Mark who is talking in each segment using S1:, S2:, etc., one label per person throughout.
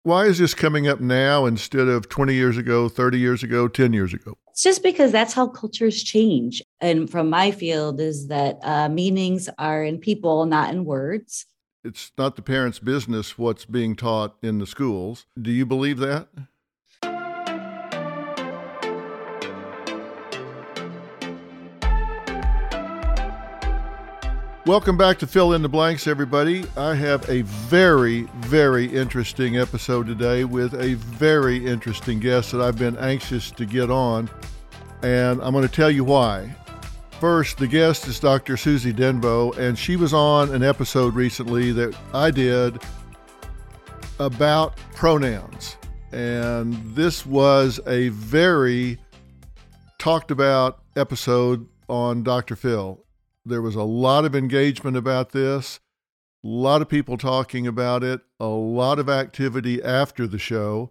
S1: Why is this coming up now instead of 20 years ago, 30 years ago, 10 years ago?
S2: It's just because that's how cultures change. And from my field is that meanings are in people, not in words.
S1: It's not the parents' business what's being taught in the schools. Do you believe that? Welcome back to Fill in the Blanks, everybody. I have a very, very interesting episode today with a very interesting guest that I've been anxious to get on, and I'm going to tell you why. First, the guest is Dr. Susie Denbo, and she was on an episode recently that I did about pronouns. And this was a very talked about episode on Dr. Phil. There was a lot of engagement about this, a lot of people talking about it, a lot of activity after the show.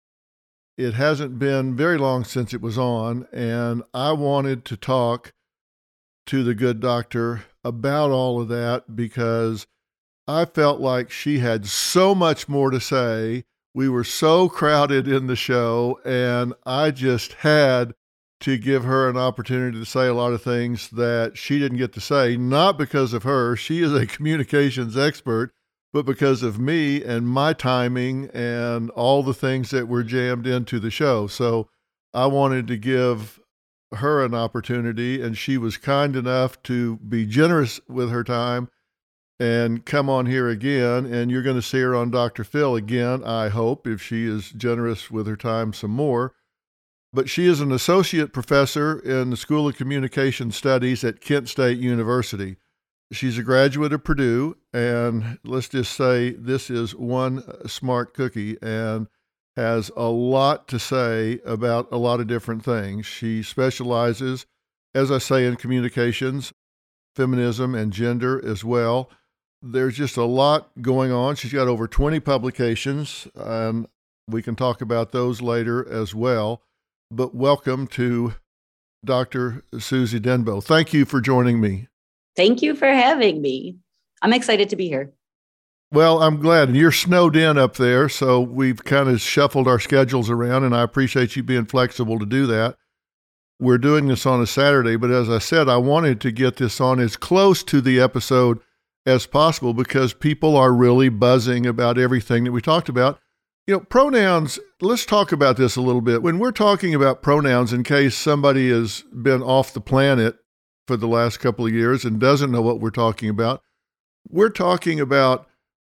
S1: It hasn't been very long since it was on, and I wanted to talk to the good doctor about all of that because I felt like she had so much more to say. We were so crowded in the show, and I just had to give her an opportunity to say a lot of things that she didn't get to say, not because of her. She is a communications expert, but because of me and my timing and all the things that were jammed into the show. So I wanted to give her an opportunity, and she was kind enough to be generous with her time and come on here again. And you're going to see her on Dr. Phil again, I hope, if she is generous with her time some more. But she is an associate professor in the School of Communication Studies at Kent State University. She's a graduate of Purdue, and let's just say this is one smart cookie and has a lot to say about a lot of different things. She specializes, as I say, in communications, feminism, and gender as well. There's just a lot going on. She's got over 20 publications, and we can talk about those later as well. But welcome to Dr. Susie Denbo. Thank you for joining me.
S2: Thank you for having me. I'm excited to be here.
S1: Well, I'm glad. And you're snowed in up there, so we've kind of shuffled our schedules around, and I appreciate you being flexible to do that. We're doing this on a Saturday, but as I said, I wanted to get this on as close to the episode as possible because people are really buzzing about everything that we talked about. You know, pronouns, let's talk about this a little bit. When we're talking about pronouns, in case somebody has been off the planet for the last couple of years and doesn't know what we're talking about, we're talking about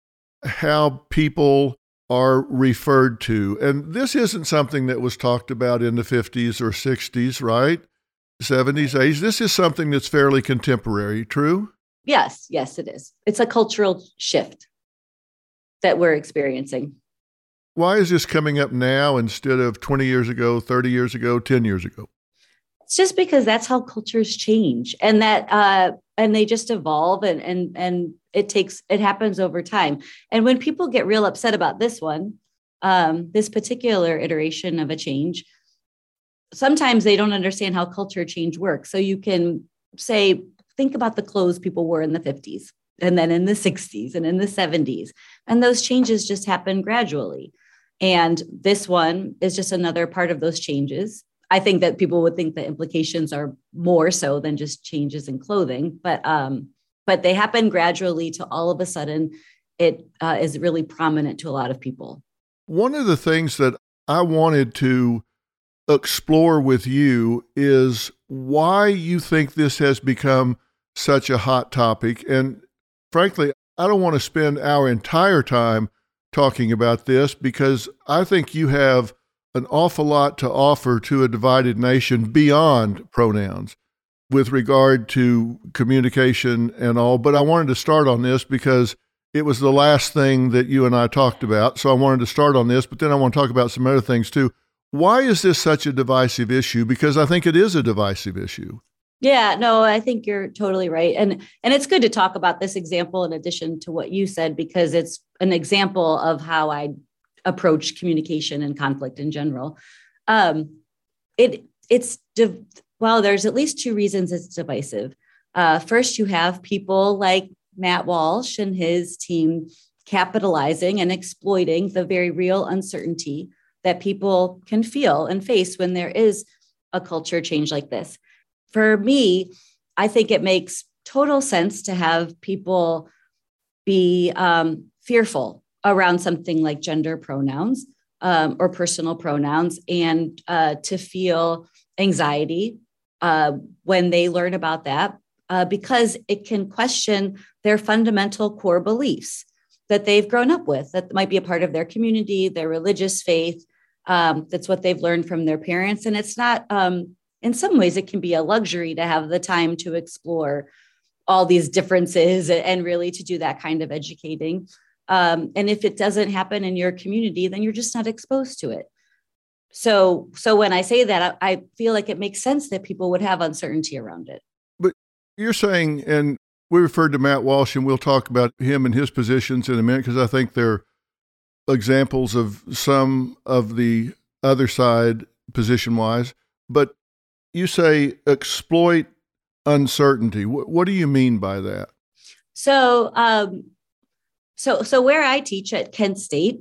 S1: how people are referred to. And this isn't something that was talked about in the 50s or 60s, right? 70s, 80s. This is something that's fairly contemporary, true?
S2: Yes, it is. It's a cultural shift that we're experiencing.
S1: Why is this coming up now instead of 20 years ago, 30 years ago, 10 years ago?
S2: It's just because that's how cultures change, and they just evolve, and it happens over time. And when people get real upset about this particular iteration of a change, sometimes they don't understand how culture change works. So you can say, think about the clothes people wore in the 50s and then in the 60s and in the 70s. And those changes just happen gradually. And this one is just another part of those changes. I think that people would think the implications are more so than just changes in clothing, but they happen gradually to all of a sudden it is really prominent to a lot of people.
S1: One of the things that I wanted to explore with you is why you think this has become such a hot topic. And frankly, I don't want to spend our entire time talking about this because I think you have an awful lot to offer to a divided nation beyond pronouns with regard to communication and all. But I wanted to start on this because it was the last thing that you and I talked about. So I wanted to start on this, but then I want to talk about some other things too. Why is this such a divisive issue? Because I think it is a divisive issue.
S2: Yeah, no, I think you're totally right. And it's good to talk about this example in addition to what you said, because it's an example of how I approach communication and conflict in general. There's at least two reasons it's divisive. First, you have people like Matt Walsh and his team capitalizing and exploiting the very real uncertainty that people can feel and face when there is a culture change like this. For me, I think it makes total sense to have people be fearful around something like gender pronouns or personal pronouns, and to feel anxiety when they learn about that, because it can question their fundamental core beliefs that they've grown up with, that might be a part of their community, their religious faith. That's what they've learned from their parents. And it's not, in some ways, it can be a luxury to have the time to explore all these differences and really to do that kind of educating. And if it doesn't happen in your community, then you're just not exposed to it. So when I say that, I feel like it makes sense that people would have uncertainty around it.
S1: But you're saying, and we referred to Matt Walsh, and we'll talk about him and his positions in a minute, because I think they're examples of some of the other side position-wise. But you say exploit uncertainty. What do you mean by that?
S2: So where I teach at Kent State,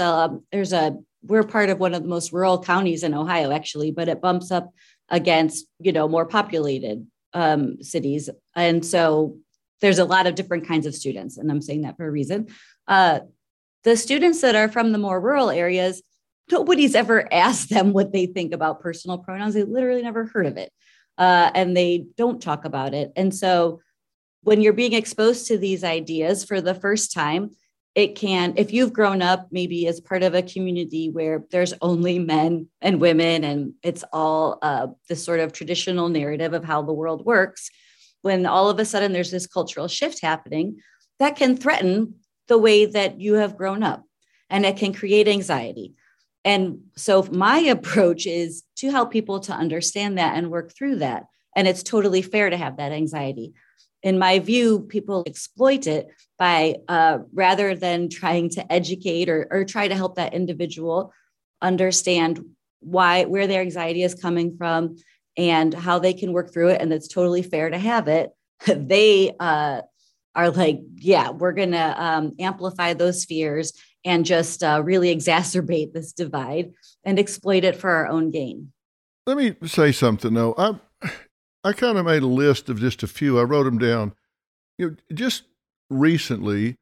S2: we're part of one of the most rural counties in Ohio, actually, but it bumps up against, more populated cities. And so there's a lot of different kinds of students, and I'm saying that for a reason. The students that are from the more rural areas, nobody's ever asked them what they think about personal pronouns. They literally never heard of it, and they don't talk about it. And so when you're being exposed to these ideas for the first time, it can, if you've grown up maybe as part of a community where there's only men and women, and it's all this sort of traditional narrative of how the world works, when all of a sudden there's this cultural shift happening, that can threaten the way that you have grown up, and it can create anxiety. And so my approach is to help people to understand that and work through that. And it's totally fair to have that anxiety. In my view, people exploit it by rather than trying to educate or try to help that individual understand where their anxiety is coming from and how they can work through it. And it's totally fair to have it. They are like, yeah, we're going to amplify those fears and just really exacerbate this divide and exploit it for our own gain.
S1: Let me say something, though. I kind of made a list of just a few. I wrote them down. Just recently,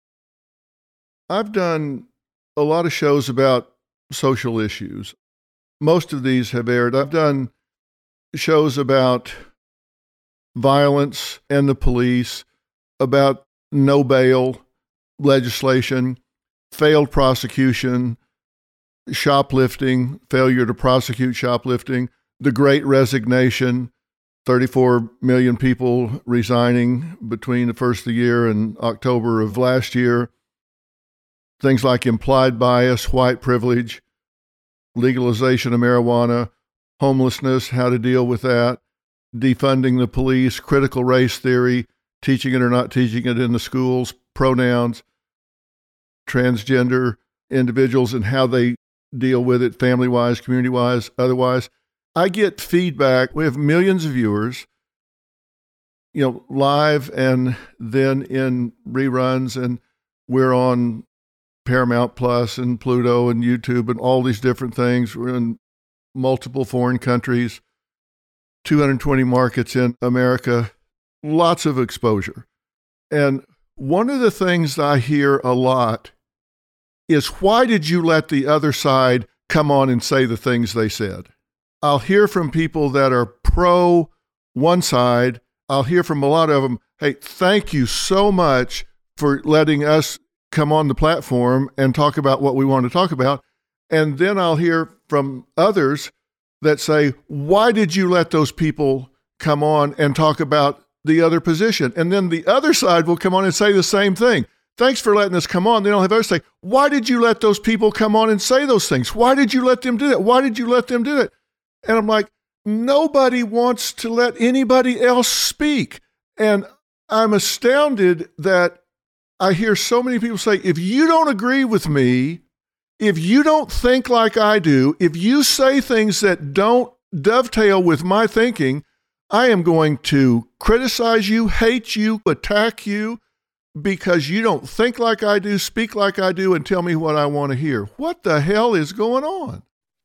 S1: I've done a lot of shows about social issues. Most of these have aired. I've done shows about violence and the police, about no bail legislation, failed prosecution, shoplifting, failure to prosecute shoplifting, the Great Resignation, 34 million people resigning between the first of the year and October of last year. Things like implied bias, white privilege, legalization of marijuana, homelessness, how to deal with that, defunding the police, critical race theory, teaching it or not teaching it in the schools, pronouns, transgender individuals and how they deal with it family-wise, community-wise, otherwise. I get feedback. We have millions of viewers, live and then in reruns, and we're on Paramount Plus and Pluto and YouTube and all these different things. We're in multiple foreign countries, 220 markets in America, lots of exposure. And one of the things I hear a lot is, why did you let the other side come on and say the things they said? I'll hear from people that are pro one side. I'll hear from a lot of them, hey, thank you so much for letting us come on the platform and talk about what we want to talk about. And then I'll hear from others that say, why did you let those people come on and talk about the other position? And then the other side will come on and say the same thing. Thanks for letting us come on. Then I'll have others say, why did you let those people come on and say those things? Why did you let them do that? Why did you let them do that? And I'm like, nobody wants to let anybody else speak. And I'm astounded that I hear so many people say, if you don't agree with me, if you don't think like I do, if you say things that don't dovetail with my thinking, I am going to criticize you, hate you, attack you. because you don't think like I do, speak like I do, and tell me what I want to hear. What the hell is going on?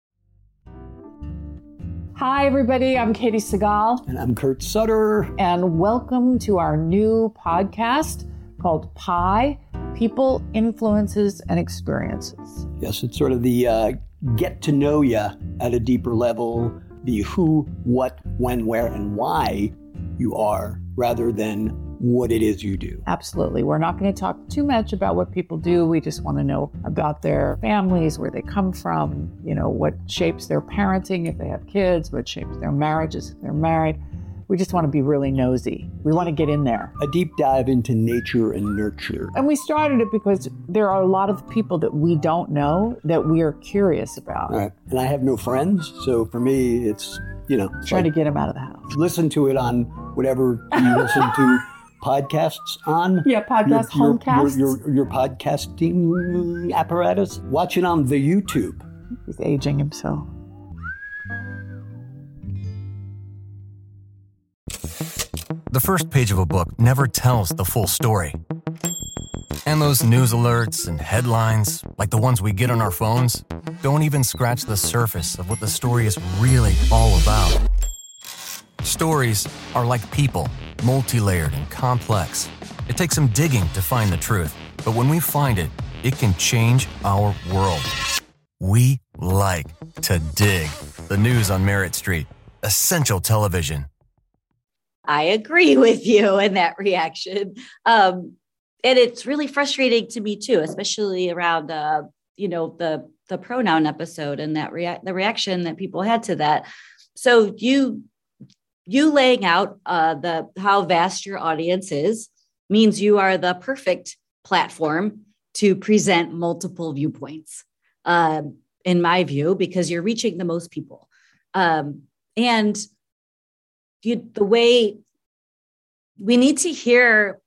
S3: Hi, everybody. I'm Katie Segal.
S4: And I'm Kurt Sutter.
S3: And welcome to our new podcast called PIE, People, Influences, and Experiences.
S4: Yes, it's sort of the get to know you at a deeper level, the who, what, when, where, and why you are, rather than what it is you do.
S3: Absolutely. We're not going to talk too much about what people do. We just want to know about their families, where they come from, what shapes their parenting if they have kids, what shapes their marriages if they're married. We just want to be really nosy. We want to get in there.
S4: A deep dive into nature and nurture.
S3: And we started it because there are a lot of people that we don't know that we are curious about.
S4: Right. And I have no friends, so for me, it's,
S3: trying to get them out of the house.
S4: Listen to it on whatever you listen to podcasts on.
S3: Yeah, homecasts.
S4: Your podcasting apparatus. Watch it on the YouTube.
S3: He's aging himself.
S5: The first page of a book never tells the full story. And those news alerts and headlines, like the ones we get on our phones, don't even scratch the surface of what the story is really all about. Stories are like people, multi-layered and complex. It takes some digging to find the truth, but when we find it, it can change our world. We like to dig. The news on Merritt Street. Essential television.
S2: I agree with you in that reaction. And it's really frustrating to me too, especially around, the pronoun episode and that the reaction that people had to that. So you laying out how vast your audience is means you are the perfect platform to present multiple viewpoints, in my view, because you're reaching the most people. And the way we need to hear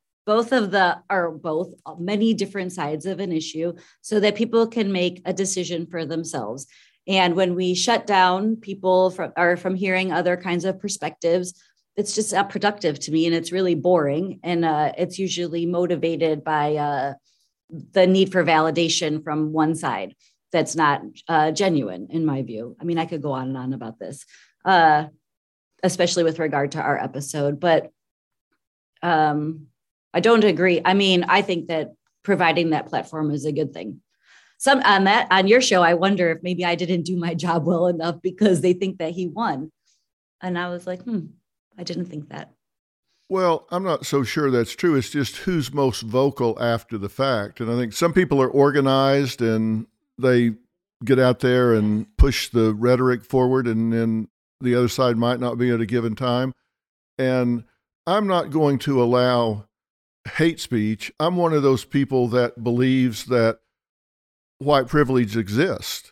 S2: many different sides of an issue so that people can make a decision for themselves. And when we shut down people from hearing other kinds of perspectives, it's just not productive to me. And it's really boring. And it's usually motivated by the need for validation from one side. That's not genuine in my view. I mean, I could go on and on about this. Especially with regard to our episode, but I don't agree. I mean, I think that providing that platform is a good thing. On your show, I wonder if maybe I didn't do my job well enough because they think that he won. And I was like, I didn't think that.
S1: Well, I'm not so sure that's true. It's just who's most vocal after the fact. And I think some people are organized and they get out there and push the rhetoric forward, and then the other side might not be at a given time. And I'm not going to allow hate speech. I'm one of those people that believes that white privilege exists.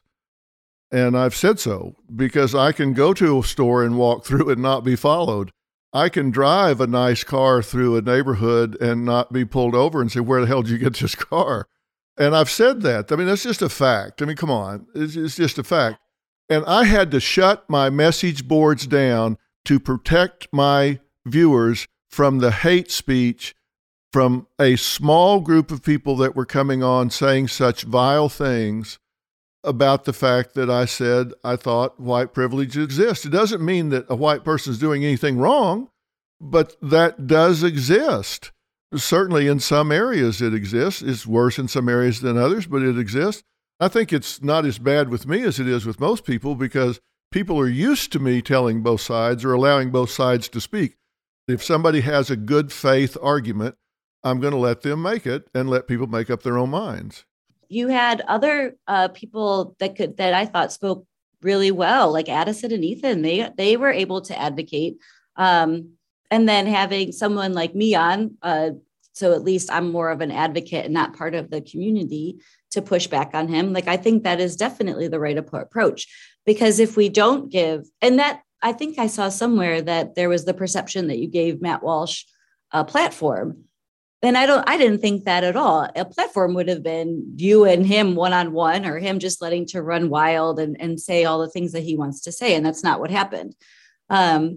S1: And I've said so because I can go to a store and walk through it and not be followed. I can drive a nice car through a neighborhood and not be pulled over and say, where the hell did you get this car? And I've said that. I mean, that's just a fact. I mean, come on. It's just a fact. And I had to shut my message boards down to protect my viewers from the hate speech from a small group of people that were coming on saying such vile things about the fact that I said I thought white privilege exists. It doesn't mean that a white person is doing anything wrong, but that does exist. Certainly in some areas it exists. It's worse in some areas than others, but it exists. I think it's not as bad with me as it is with most people because people are used to me telling both sides or allowing both sides to speak. If somebody has a good faith argument, I'm going to let them make it and let people make up their own minds.
S2: You had other people that I thought spoke really well, like Addison and Ethan. They were able to advocate. And then having someone like me on, so at least I'm more of an advocate and not part of the community to push back on him. Like, I think that is definitely the right approach, because if we don't give, and that I think I saw somewhere that there was the perception that you gave Matt Walsh a platform. And I didn't think that at all. A platform would have been you and him one-on-one, or him just letting to run wild and say all the things that he wants to say. And that's not what happened.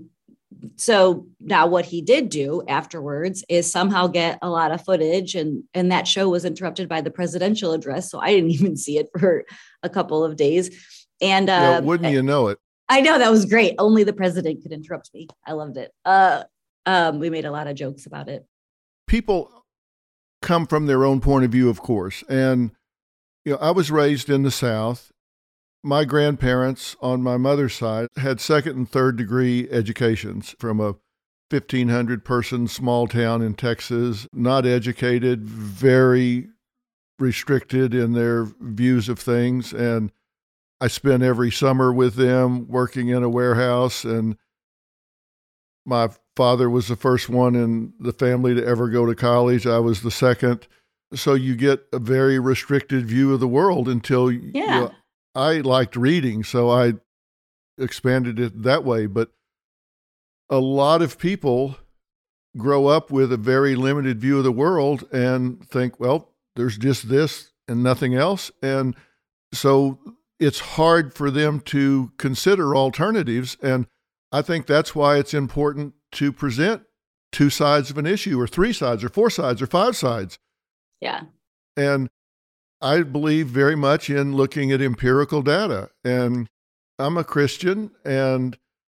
S2: So now what he did do afterwards is somehow get a lot of footage, and that show was interrupted by the presidential address. So I didn't even see it for a couple of days. And
S1: wouldn't you know it?
S2: I know, that was great. Only the president could interrupt me. I loved it. We made a lot of jokes about it.
S1: People come from their own point of view, of course. And, I was raised in the South. My grandparents on my mother's side had second and third degree educations from a 1,500 person small town in Texas, not educated, very restricted in their views of things. And I spent every summer with them working in a warehouse, and my father was the first one in the family to ever go to college. I was the second. So you get a very restricted view of the world until I liked reading, so I expanded it that way. But a lot of people grow up with a very limited view of the world and think, well, there's just this and nothing else. And so it's hard for them to consider alternatives. And I think that's why it's important to present two sides of an issue, or three sides, or four sides, or five sides.
S2: Yeah.
S1: And I believe very much in looking at empirical data. And I'm a Christian, and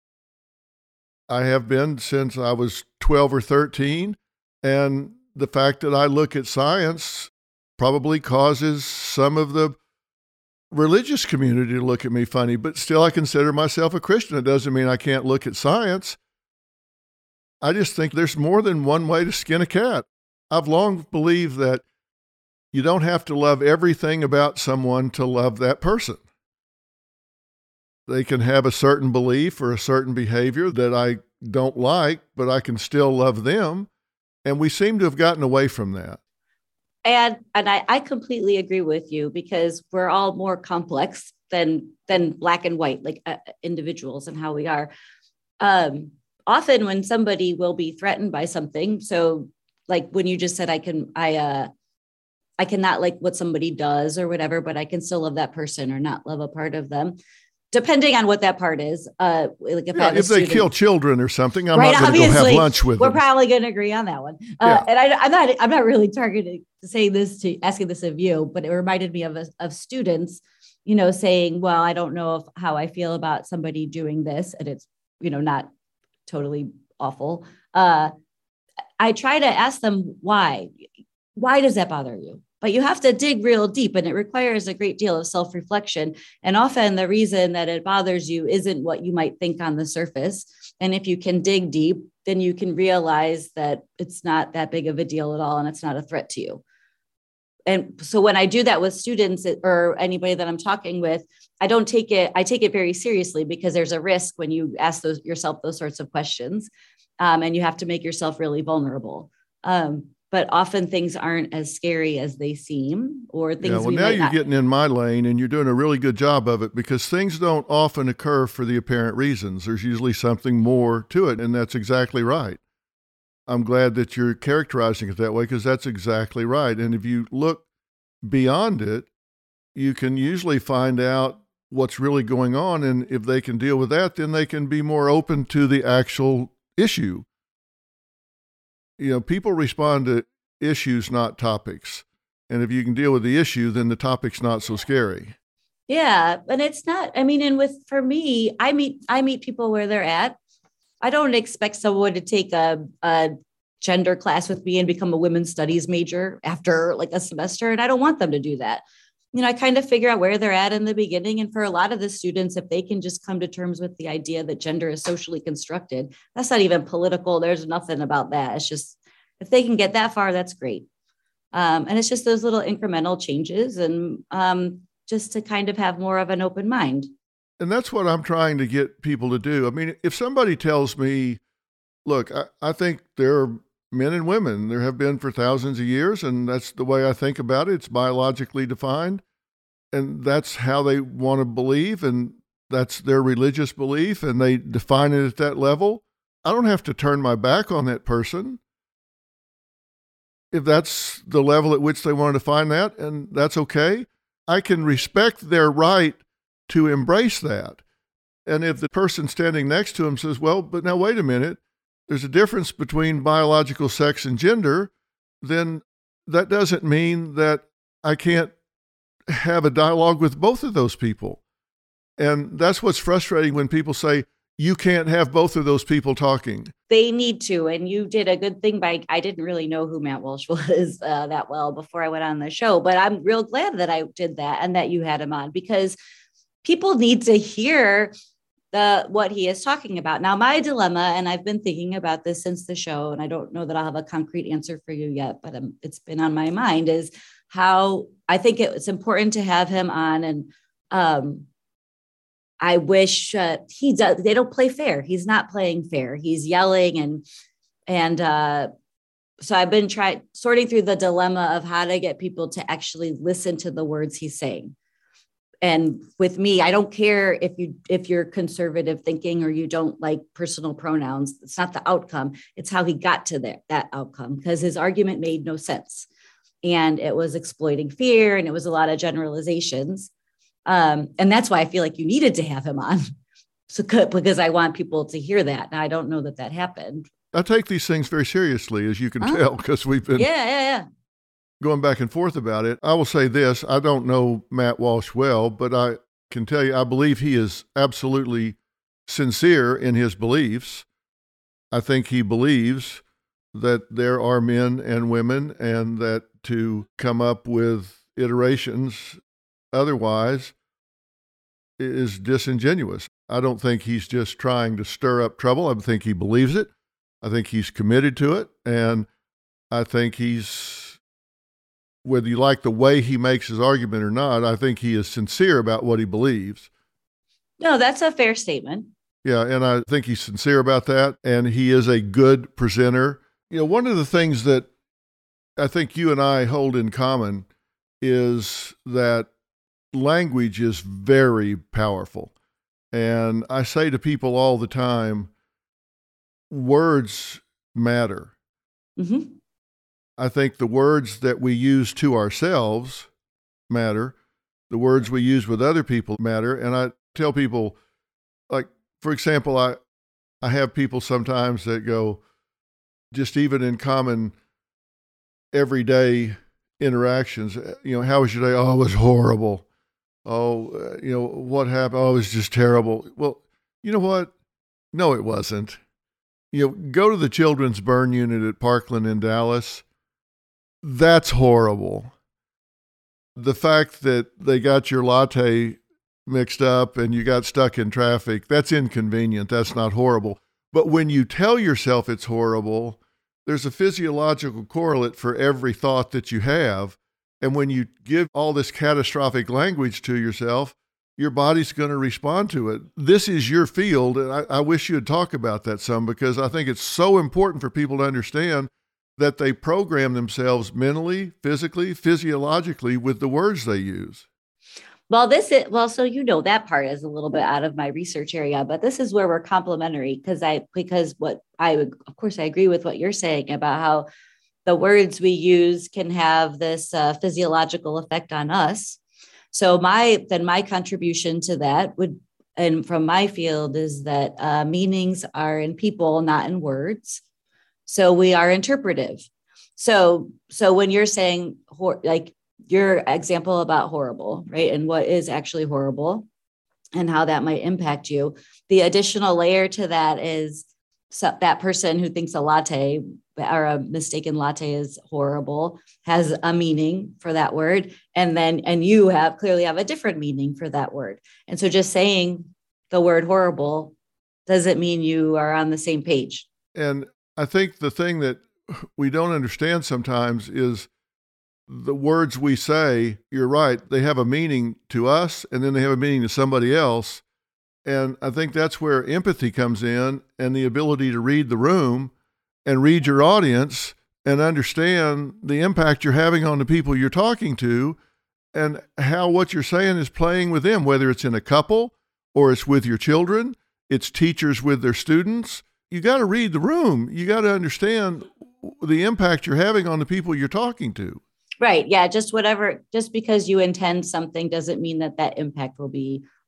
S1: I have been since I was 12 or 13. And the fact that I look at science probably causes some of the religious community to look at me funny, but still I consider myself a Christian. It doesn't mean I can't look at science. I just think there's more than one way to skin a cat. I've long believed that you don't have to love everything about someone to love that person. They can have a certain belief or a certain behavior that I don't like, but I can still love them. And we seem to have gotten away from that.
S2: And I completely agree with you, because we're all more complex than black and white, like individuals and how we are. Often when somebody will be threatened by something, so like when you just said, I cannot like what somebody does or whatever, but I can still love that person or not love a part of them, depending on what that part is. Like
S1: if they kill children or something, I'm not going to go have lunch with them.
S2: We're probably going to agree on that one. And I'm not really targeting to say this, to asking this of you, but it reminded me of students, saying, well, I don't know how I feel about somebody doing this, and it's, not totally awful. I try to ask them why does that bother you? But you have to dig real deep, and it requires a great deal of self-reflection. And often the reason that it bothers you isn't what you might think on the surface. And if you can dig deep, then you can realize that it's not that big of a deal at all, and it's not a threat to you. And so when I do that with students or anybody that I'm talking with, I take it very seriously, because there's a risk when you ask yourself those sorts of questions, and you have to make yourself really vulnerable. But often things aren't as scary as they seem, or things.
S1: Yeah, well, now you're getting in my lane, and you're doing a really good job of it, because things don't often occur for the apparent reasons. There's usually something more to it, and that's exactly right. I'm glad that you're characterizing it that way, because that's exactly right. And if you look beyond it, you can usually find out what's really going on, and if they can deal with that, then they can be more open to the actual issue. People respond to issues, not topics. And if you can deal with the issue, then the topic's not so scary.
S2: Yeah. And it's not, for me, I meet people where they're at. I don't expect someone to take a gender class with me and become a women's studies major after like a semester. And I don't want them to do that. I kind of figure out where they're at in the beginning. And for a lot of the students, if they can just come to terms with the idea that gender is socially constructed, that's not even political. There's nothing about that. It's just, if they can get that far, that's great. And it's just those little incremental changes, and just to kind of have more of an open mind.
S1: And that's what I'm trying to get people to do. If somebody tells me, look, I think there are men and women, there have been for thousands of years, and that's the way I think about it. It's biologically defined, and that's how they want to believe, and that's their religious belief, and they define it at that level. I don't have to turn my back on that person if that's the level at which they want to define that, and that's okay. I can respect their right to embrace that. And if the person standing next to him says, well, but now wait a minute, there's a difference between biological sex and gender, then that doesn't mean that I can't have a dialogue with both of those people. And that's what's frustrating when people say, you can't have both of those people talking.
S2: They need to. And you did a good thing I didn't really know who Matt Walsh was that well before I went on the show, but I'm real glad that I did that and that you had him on, because people need to hear what he is talking about. Now, my dilemma, and I've been thinking about this since the show, and I don't know that I'll have a concrete answer for you yet, but it's been on my mind, is how I think it's important to have him on. And I wish he does. They don't play fair. He's not playing fair. He's yelling and so I've been sorting through the dilemma of how to get people to actually listen to the words he's saying. And with me, I don't care if you're conservative thinking or you don't like personal pronouns. It's not the outcome. It's how he got to that outcome, because his argument made no sense. And it was exploiting fear, and it was a lot of generalizations. And that's why I feel like you needed to have him on. Because I want people to hear that. And I don't know that happened.
S1: I take these things very seriously, as you can tell, because we've been going back and forth about it. I will say this. I don't know Matt Walsh well, but I can tell you, I believe he is absolutely sincere in his beliefs. I think he believes that there are men and women, and that to come up with iterations otherwise is disingenuous. I don't think he's just trying to stir up trouble. I think he believes it. I think he's committed to it. And I think whether you like the way he makes his argument or not, I think he is sincere about what he believes.
S2: No, that's a fair statement.
S1: Yeah, and I think he's sincere about that, and he is a good presenter. You know, one of the things that I think you and I hold in common is that language is very powerful. And I say to people all the time, words matter.
S2: Mm-hmm.
S1: I think the words that we use to ourselves matter. The words we use with other people matter. And I tell people, like, for example, I have people sometimes that go, just even in common everyday interactions, you know, how was your day? Oh, it was horrible. Oh, you know, what happened? Oh, it was just terrible. Well, you know what? No, it wasn't. You know, go to the children's burn unit at Parkland in Dallas. That's horrible. The fact that they got your latte mixed up and you got stuck in traffic, that's inconvenient. That's not horrible. But when you tell yourself it's horrible, there's a physiological correlate for every thought that you have. And when you give all this catastrophic language to yourself, your body's going to respond to it. This is your field. And I wish you'd talk about that some, because I think it's so important for people to understand that they program themselves mentally, physically, physiologically with the words they use.
S2: Well, so you know that part is a little bit out of my research area, but this is where we're complementary, because I agree with what you're saying about how the words we use can have this physiological effect on us. So my contribution to that and from my field, is that meanings are in people, not in words. So we are interpretive. So when you're saying like your example about horrible, right? And what is actually horrible and how that might impact you. The additional layer to that is that person who thinks a latte or a mistaken latte is horrible has a meaning for that word. And you clearly have a different meaning for that word. And so just saying the word horrible doesn't mean you are on the same page.
S1: And I think the thing that we don't understand sometimes is the words we say, you're right, they have a meaning to us, and then they have a meaning to somebody else. And I think that's where empathy comes in, and the ability to read the room and read your audience and understand the impact you're having on the people you're talking to, and how what you're saying is playing with them, whether it's in a couple or it's with your children, it's teachers with their students. You got to read the room. You got to understand the impact you're having on the people you're talking to. Right.
S2: Yeah. Just because you intend something doesn't mean that impact will be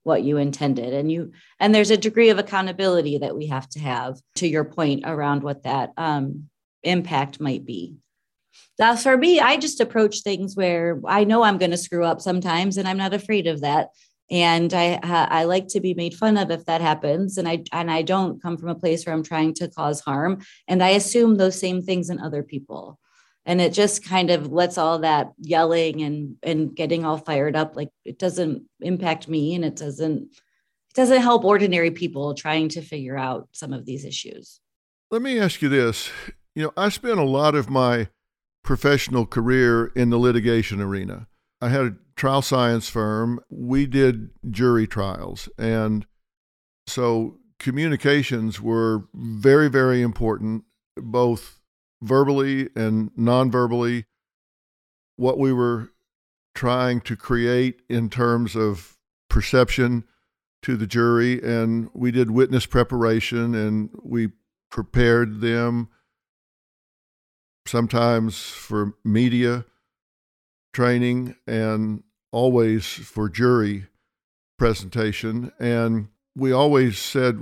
S2: what you intended. And there's a degree of accountability that we have to your point around what that impact might be. That's for me. I just approach things where I know I'm going to screw up sometimes, and I'm not afraid of that. And I like to be made fun of if that happens. And I don't come from a place where I'm trying to cause harm. And I assume those same things in other people. And it just kind of lets all that yelling and getting all fired up, like it doesn't impact me, and it doesn't help ordinary people trying to figure out some of these issues.
S1: Let me ask you this. I spent a lot of my professional career in the litigation arena. I had a trial science firm. We did jury trials. And so communications were very, very important, both verbally and non-verbally, what we were trying to create in terms of perception to the jury. And we did witness preparation, and we prepared them sometimes for media training and always for jury presentation. And we always said,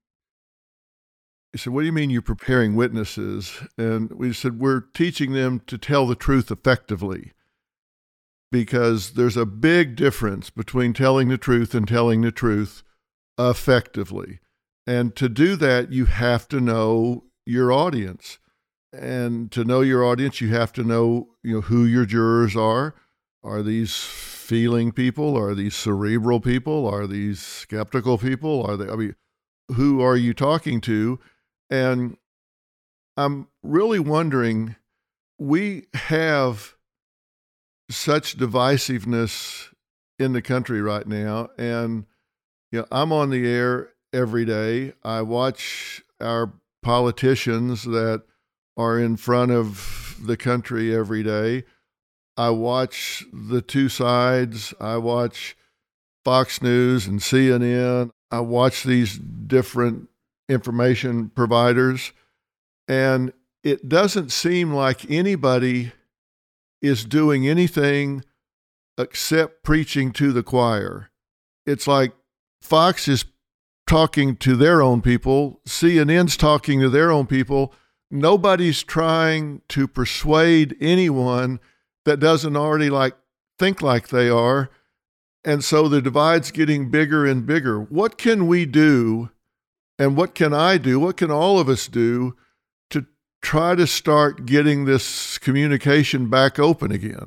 S1: he said, "What do you mean you're preparing witnesses?" And we said, "We're teaching them to tell the truth effectively, because there's a big difference between telling the truth and telling the truth effectively. And to do that, you have to know your audience. And to know your audience, you have to know, who your jurors are. Are these feeling people? Are these cerebral people? Are these skeptical people? Who are you talking to?" And I'm really wondering, we have such divisiveness in the country right now. And, I'm on the air every day. I watch our politicians that are in front of the country every day. I watch the two sides. I watch Fox News and CNN. I watch these different information providers, and it doesn't seem like anybody is doing anything except preaching to the choir. It's like Fox is talking to their own people, CNN's talking to their own people. Nobody's trying to persuade anyone that doesn't already think like they are. And so the divide's getting bigger and bigger. What can we do? And what can I do? What can all of us do to try to start getting this communication back open again?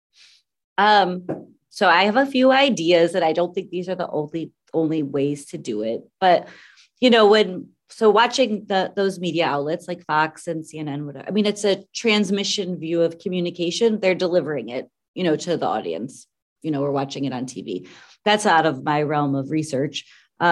S2: So I have a few ideas that I don't think these are the only ways to do it. But, watching those media outlets like Fox and CNN, whatever, it's a transmission view of communication. They're delivering it, to the audience. We're watching it on TV. That's out of my realm of research.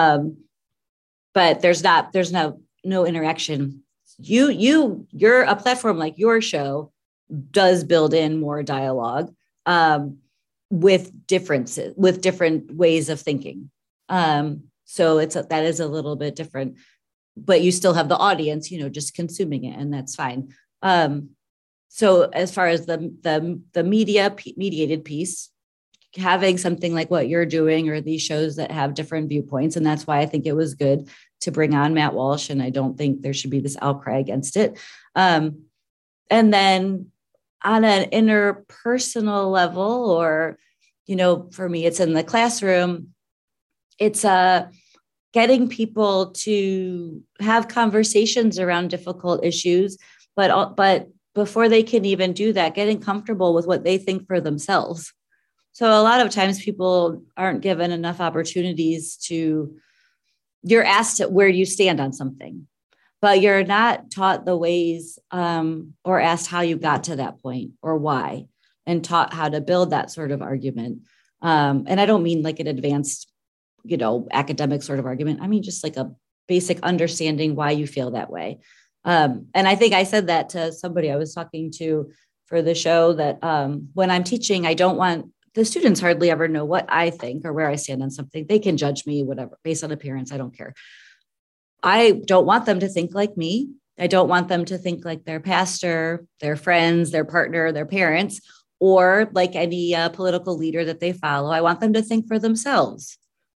S2: But there's no interaction. You're a platform like your show does build in more dialogue with differences, with different ways of thinking. So that is a little bit different, but you still have the audience, just consuming it, and that's fine. So as far as the mediated piece, having something like what you're doing, or these shows that have different viewpoints. And that's why I think it was good to bring on Matt Walsh. And I don't think there should be this outcry against it. And then on an interpersonal level, or, for me, it's in the classroom, it's getting people to have conversations around difficult issues, but before they can even do that, getting comfortable with what they think for themselves. So a lot of times people aren't given enough opportunities you're asked where you stand on something, but you're not taught the ways or asked how you got to that point or why, and taught how to build that sort of argument. And I don't mean like an advanced, academic sort of argument. I mean, just like a basic understanding why you feel that way. And I think I said that to somebody I was talking to for the show, that when I'm teaching, I don't want the students hardly ever know what I think or where I stand on something. They can judge me, whatever, based on appearance. I don't care. I don't want them to think like me. I don't want them to think like their pastor, their friends, their partner, their parents, or like any political leader that they follow. I want them to think for themselves.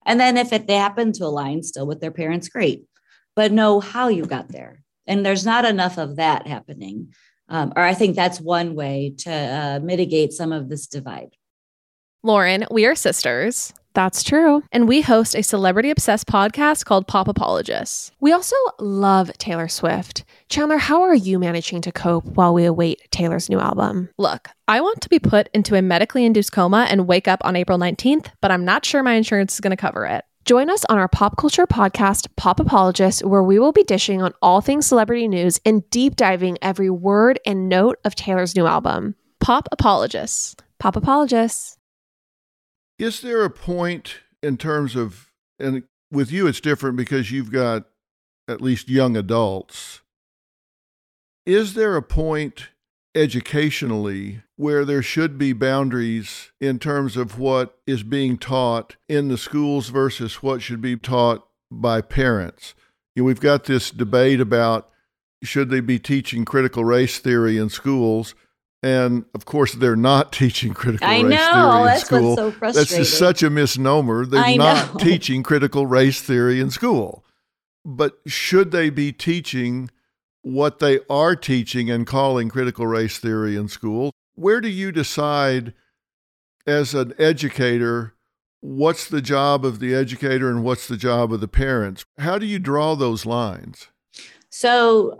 S2: And then if they happen to align still with their parents, great, but know how you got there. And there's not enough of that happening. Or I think that's one way to mitigate some of this divide.
S6: Lauren, we are sisters.
S7: That's true.
S6: And we host a celebrity-obsessed podcast called Pop Apologists.
S7: We also love Taylor Swift. Chandler, how are you managing to cope while we await Taylor's new album?
S6: Look, I want to be put into a medically induced coma and wake up on April 19th, but I'm not sure my insurance is going to cover it.
S7: Join us on our pop culture podcast, Pop Apologists, where we will be dishing on all things celebrity news and deep diving every word and note of Taylor's new album.
S6: Pop Apologists.
S7: Pop Apologists.
S1: Is there a point in terms of, and with you it's different because you've got at least young adults, is there a point educationally where there should be boundaries in terms of what is being taught in the schools versus what should be taught by parents? We've got this debate about should they be teaching critical race theory in schools? And of course, they're not teaching critical race theory in school.
S2: That's what's so frustrating.
S1: That's just such a misnomer. They're not teaching critical race theory in school. But should they be teaching what they are teaching and calling critical race theory in school? Where do you decide as an educator what's the job of the educator and what's the job of the parents? How do you draw those lines?
S2: So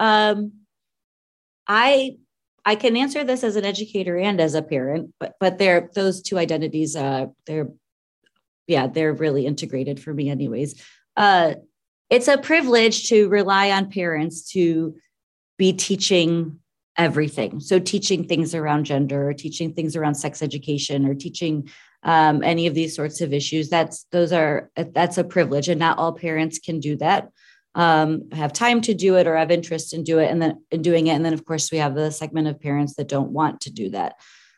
S2: I can answer this as an educator and as a parent, but those two identities, they're really integrated for me anyways. It's a privilege to rely on parents to be teaching everything. So teaching things around gender, or teaching things around sex education, or teaching any of these sorts of issues. That's a privilege, and not all parents can do that. Have time to do it or have interest in doing it. And then of course we have the segment of parents that don't want to do that.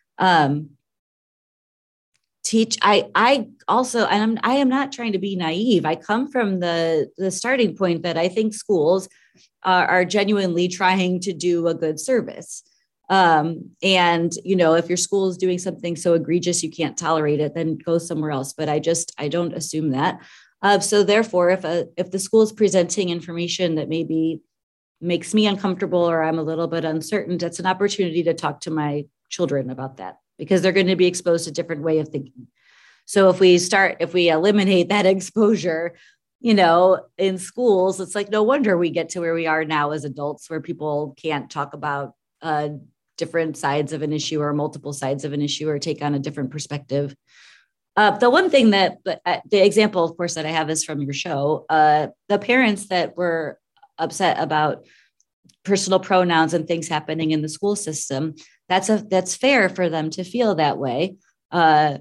S2: I also, and I am not trying to be naive. I come from the starting point that I think schools are genuinely trying to do a good service. And, if your school is doing something so egregious, you can't tolerate it, then go somewhere else. But I don't assume that. So therefore, if the school is presenting information that maybe makes me uncomfortable or I'm a little bit uncertain, that's an opportunity to talk to my children about that, because they're going to be exposed to a different way of thinking. So if we eliminate that exposure, in schools, it's like, no wonder we get to where we are now as adults, where people can't talk about different sides of an issue or multiple sides of an issue or take on a different perspective. The one thing the example, of course, that I have is from your show, the parents that were upset about personal pronouns and things happening in the school system. That's fair for them to feel that way. And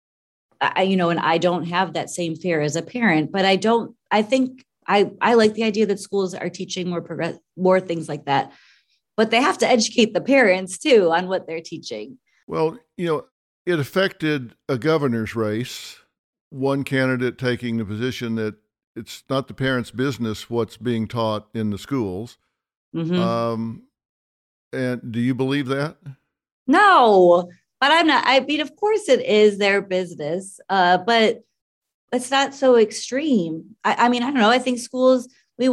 S2: I don't have that same fear as a parent, but I think I like the idea that schools are teaching more things like that, but they have to educate the parents too on what they're teaching.
S1: Well, it affected a governor's race, one candidate taking the position that it's not the parents' business what's being taught in the schools. Mm-hmm. And do you believe that?
S2: No, but I'm not. I mean, of course it is their business, but it's not so extreme. I mean, I don't know. I think schools,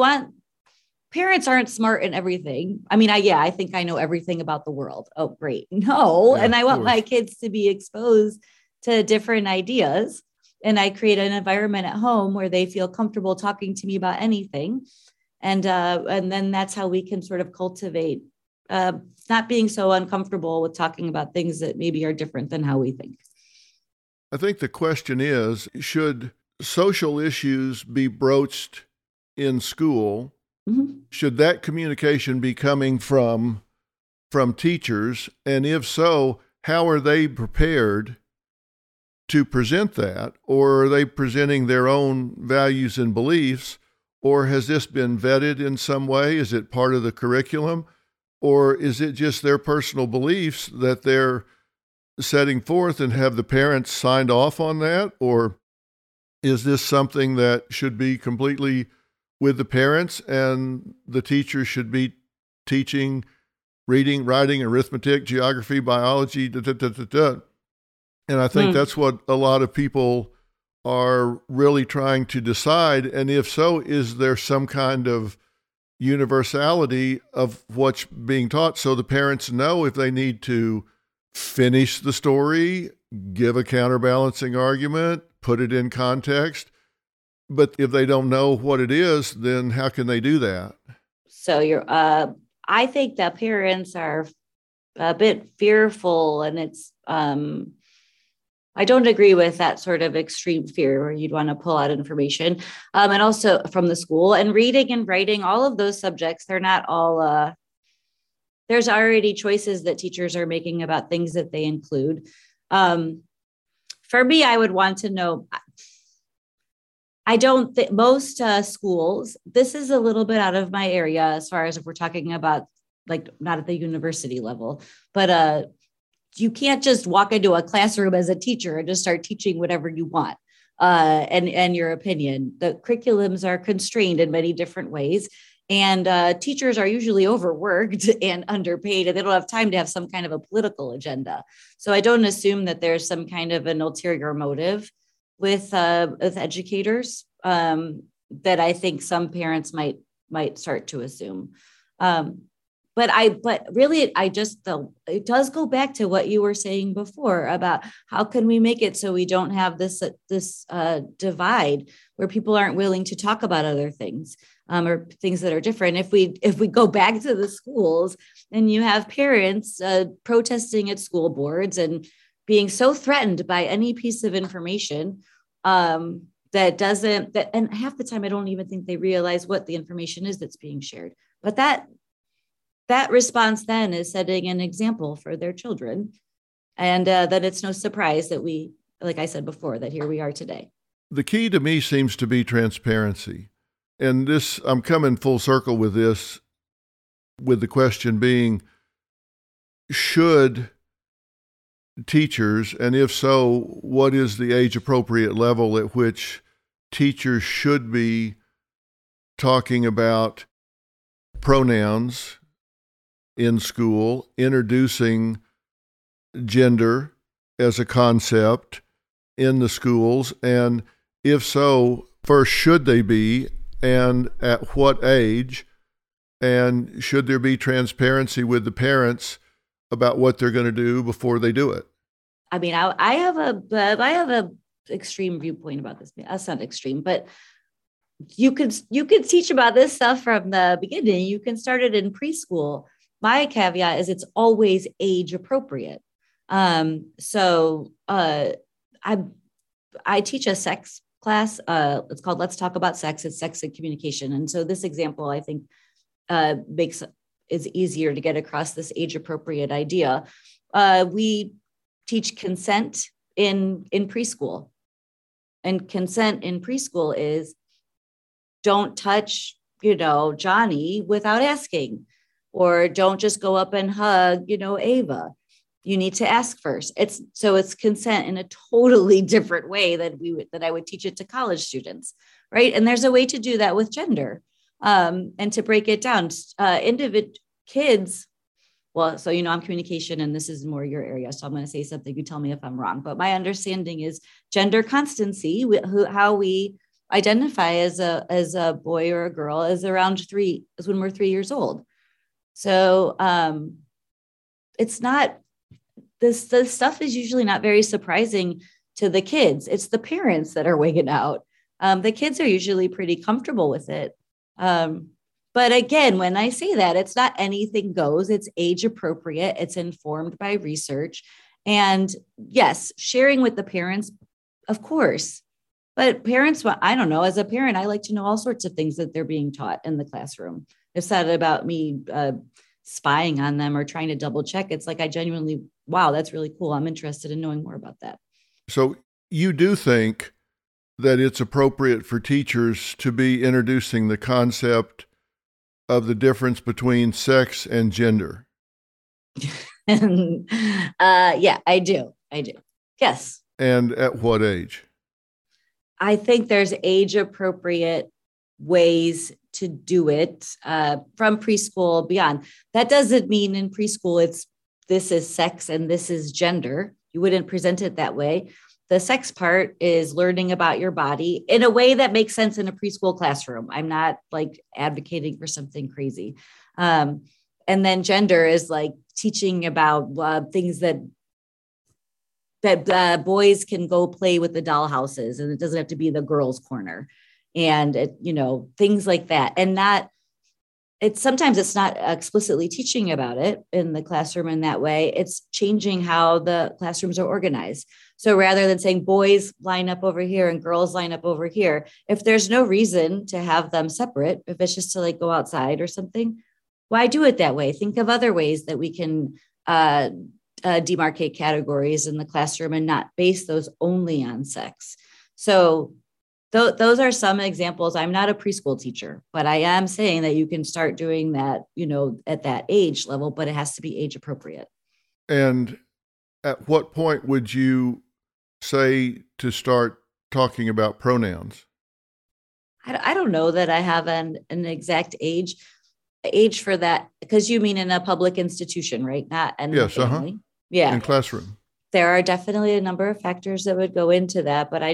S2: parents aren't smart in everything. I mean, I think I know everything about the world. Oh, great. No. Yeah, and I want my kids to be exposed to different ideas. And I create an environment at home where they feel comfortable talking to me about anything. And then that's how we can sort of cultivate not being so uncomfortable with talking about things that maybe are different than how we think.
S1: I think the question is, should social issues be broached in school? Mm-hmm. Should that communication be coming from teachers? And if so, how are they prepared to present that? Or are they presenting their own values and beliefs? Or has this been vetted in some way? Is it part of the curriculum? Or is it just their personal beliefs that they're setting forth and have the parents signed off on that? Or is this something that should be completely with the parents and the teachers should be teaching reading, writing, arithmetic, geography, biology, And I think that's what a lot of people are really trying to decide? And if so, is there some kind of universality of what's being taught so the parents know if they need to finish the story, give a counterbalancing argument, put it in context? But if they don't know what it is, then how can they do that?
S2: So I think that parents are a bit fearful, and it's, I don't agree with that sort of extreme fear where you'd want to pull out information. And also from the school and reading and writing, all of those subjects, they're not all, there's already choices that teachers are making about things that they include. For me, I would want to know, I don't think most schools, this is a little bit out of my area as far as if we're talking about like not at the university level, but you can't just walk into a classroom as a teacher and just start teaching whatever you want and your opinion. The curriculums are constrained in many different ways. And teachers are usually overworked and underpaid, and they don't have time to have some kind of a political agenda. So I don't assume that there's some kind of an ulterior motive with educators that I think some parents might start to assume. But really, it does go back to what you were saying before about how can we make it so we don't have this divide where people aren't willing to talk about other things or things that are different. If we go back to the schools and you have parents protesting at school boards and being so threatened by any piece of information and half the time I don't even think they realize what the information is that's being shared. But that response then is setting an example for their children. And that it's no surprise that we, like I said before, that here we are today.
S1: The key to me seems to be transparency. And this, I'm coming full circle with this, with the question being, should teachers, and if so, what is the age-appropriate level at which teachers should be talking about pronouns in school, introducing gender as a concept in the schools? And if so, first, should they be, and at what age? And should there be transparency with the parents about what they're going to do before they do it?
S2: I mean, I have a extreme viewpoint about this. That's not extreme, but you could teach about this stuff from the beginning. You can start it in preschool. My caveat is it's always age appropriate. So I teach a sex class. It's called Let's Talk About Sex. It's sex and communication. And so this example, I think, is easier to get across this age appropriate idea. We teach consent in preschool, and consent in preschool is don't touch, Johnny without asking, or don't just go up and hug, Ava. You need to ask first. It's consent in a totally different way that I would teach it to college students, right? And there's a way to do that with gender, and to break it down. Kids. Well, so I'm communication, and this is more your area, so I'm going to say something. You tell me if I'm wrong. But my understanding is gender constancy, how we identify as a boy or a girl, is when we're 3 years old. So it's not. This stuff is usually not very surprising to the kids. It's the parents that are wigging out. The kids are usually pretty comfortable with it. But again, when I say that, it's not anything goes. It's age appropriate. It's informed by research. And yes, sharing with the parents, of course. But parents, I don't know, as a parent, I like to know all sorts of things that they're being taught in the classroom. It's not about me spying on them or trying to double check. It's like I genuinely, wow, that's really cool. I'm interested in knowing more about that.
S1: So you do think that it's appropriate for teachers to be introducing the concept of the difference between sex and gender?
S2: Yeah, I do. Yes.
S1: And at what age?
S2: I think there's age appropriate ways to do it from preschool beyond. That doesn't mean in preschool this is sex and this is gender. You wouldn't present it that way. The sex part is learning about your body in a way that makes sense in a preschool classroom. I'm not like advocating for something crazy. And then gender is like teaching about things that boys can go play with the dollhouses, and it doesn't have to be the girls' corner, and things like that. And sometimes it's not explicitly teaching about it in the classroom in that way. It's changing how the classrooms are organized. So rather than saying boys line up over here and girls line up over here, if there's no reason to have them separate, if it's just to like go outside or something, why do it that way? Think of other ways that we can demarcate categories in the classroom and not base those only on sex. So those are some examples. I'm not a preschool teacher, but I am saying that you can start doing that, at that age level, but it has to be age appropriate.
S1: And at what point would you say to start talking about pronouns?
S2: I don't know that I have an exact age for that, because you mean in a public institution, right? Not in the family. Yeah.
S1: In classroom.
S2: There are definitely a number of factors that would go into that, but I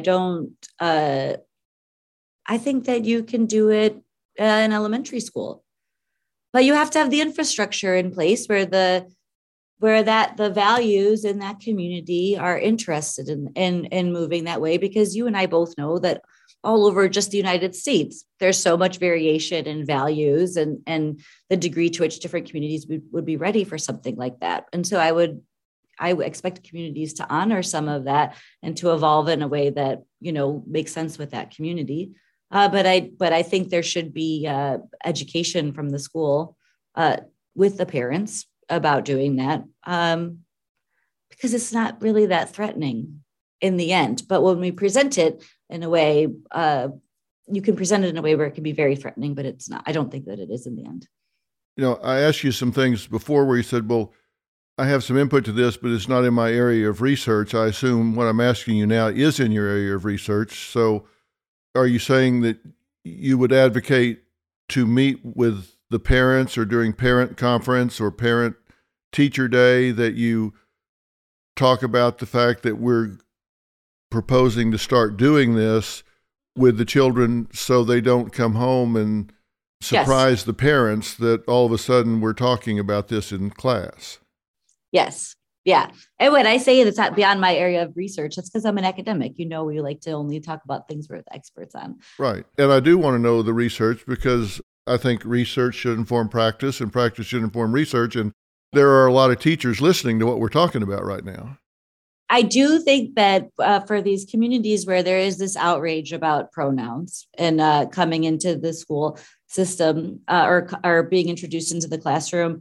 S2: think that you can do it in elementary school, but you have to have the infrastructure in place where the values in that community are interested in moving that way, because you and I both know that all over just the United States, there's so much variation in values and the degree to which different communities would be ready for something like that. And so I would expect communities to honor some of that and to evolve in a way that, makes sense with that community. But I think there should be education from the school with the parents about doing that, because it's not really that threatening in the end. But when we present it in a way, you can present it in a way where it can be very threatening, but it's not. I don't think that it is in the end.
S1: I asked you some things before where you said, well, I have some input to this, but it's not in my area of research. I assume what I'm asking you now is in your area of research. So are you saying that you would advocate to meet with the parents, or during parent conference or parent teacher day, that you talk about the fact that we're proposing to start doing this with the children so they don't come home and surprise the parents that all of a sudden we're talking about this in class?
S2: Yes. Yeah. And when I say it's not beyond my area of research, that's because I'm an academic. We like to only talk about things we're the experts on.
S1: Right. And I do want to know the research, because I think research should inform practice and practice should inform research. And there are a lot of teachers listening to what we're talking about right now.
S2: I do think that for these communities where there is this outrage about pronouns and coming into the school system or being introduced into the classroom,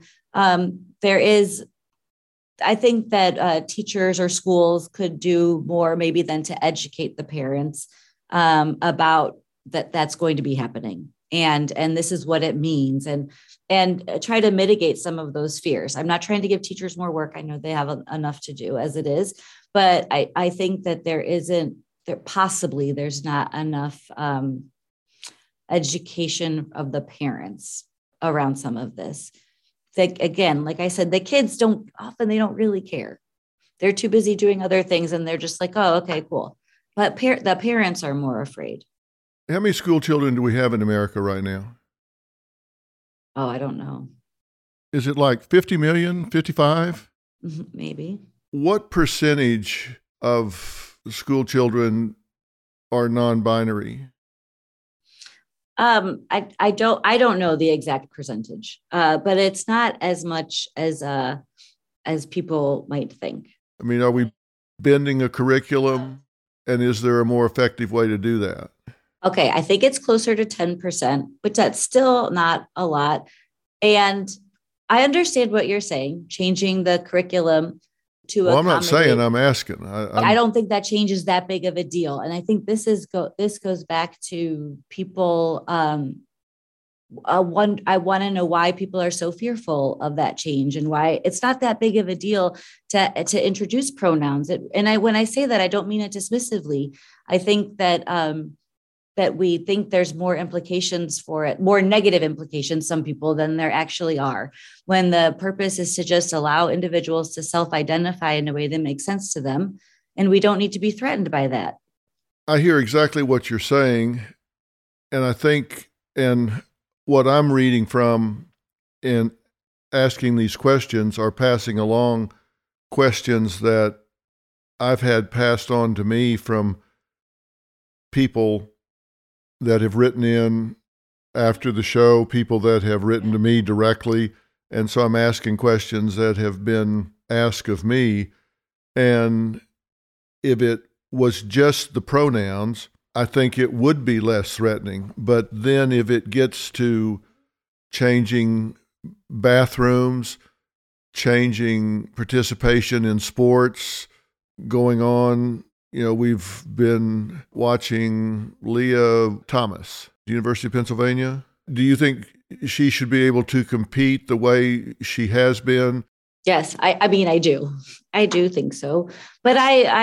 S2: I think that teachers or schools could do more maybe than to educate the parents about that's going to be happening. And this is what it means, and try to mitigate some of those fears. I'm not trying to give teachers more work. I know they have enough to do as it is, but I think that there's not enough education of the parents around some of this. Again, like I said, the kids don't really care. They're too busy doing other things, and they're just like, oh, okay, cool. But the parents are more afraid.
S1: How many school children do we have in America right now?
S2: Oh, I don't know.
S1: Is it like 50 million, 55?
S2: Maybe.
S1: What percentage of school children are non-binary?
S2: I don't know the exact percentage, but it's not as much as people might think.
S1: I mean, are we bending a curriculum, and is there a more effective way to do that?
S2: Okay, I think it's closer to 10%, but that's still not a lot. And I understand what you're saying, changing the curriculum to
S1: I'm not saying, I'm asking.
S2: I don't think that changes that big of a deal. And I think this goes back to people. I want to know why people are so fearful of that change, and why it's not that big of a deal to introduce pronouns. When I say that, I don't mean it dismissively. I think that that we think there's more implications for it, more negative implications, some people, than there actually are, when the purpose is to just allow individuals to self-identify in a way that makes sense to them. and we don't need to be threatened by that.
S1: I hear exactly what you're saying. And I think, and what I'm reading from in asking these questions are passing along questions that I've had passed on to me from people that have written in after the show, people that have written to me directly. And so I'm asking questions that have been asked of me. And if it was just the pronouns, I think it would be less threatening. But then if it gets to changing bathrooms, changing participation in sports, going on, we've been watching Leah Thomas, University of Pennsylvania. Do you think she should be able to compete the way she has been?
S2: Yes, I mean, I do. I do think so. But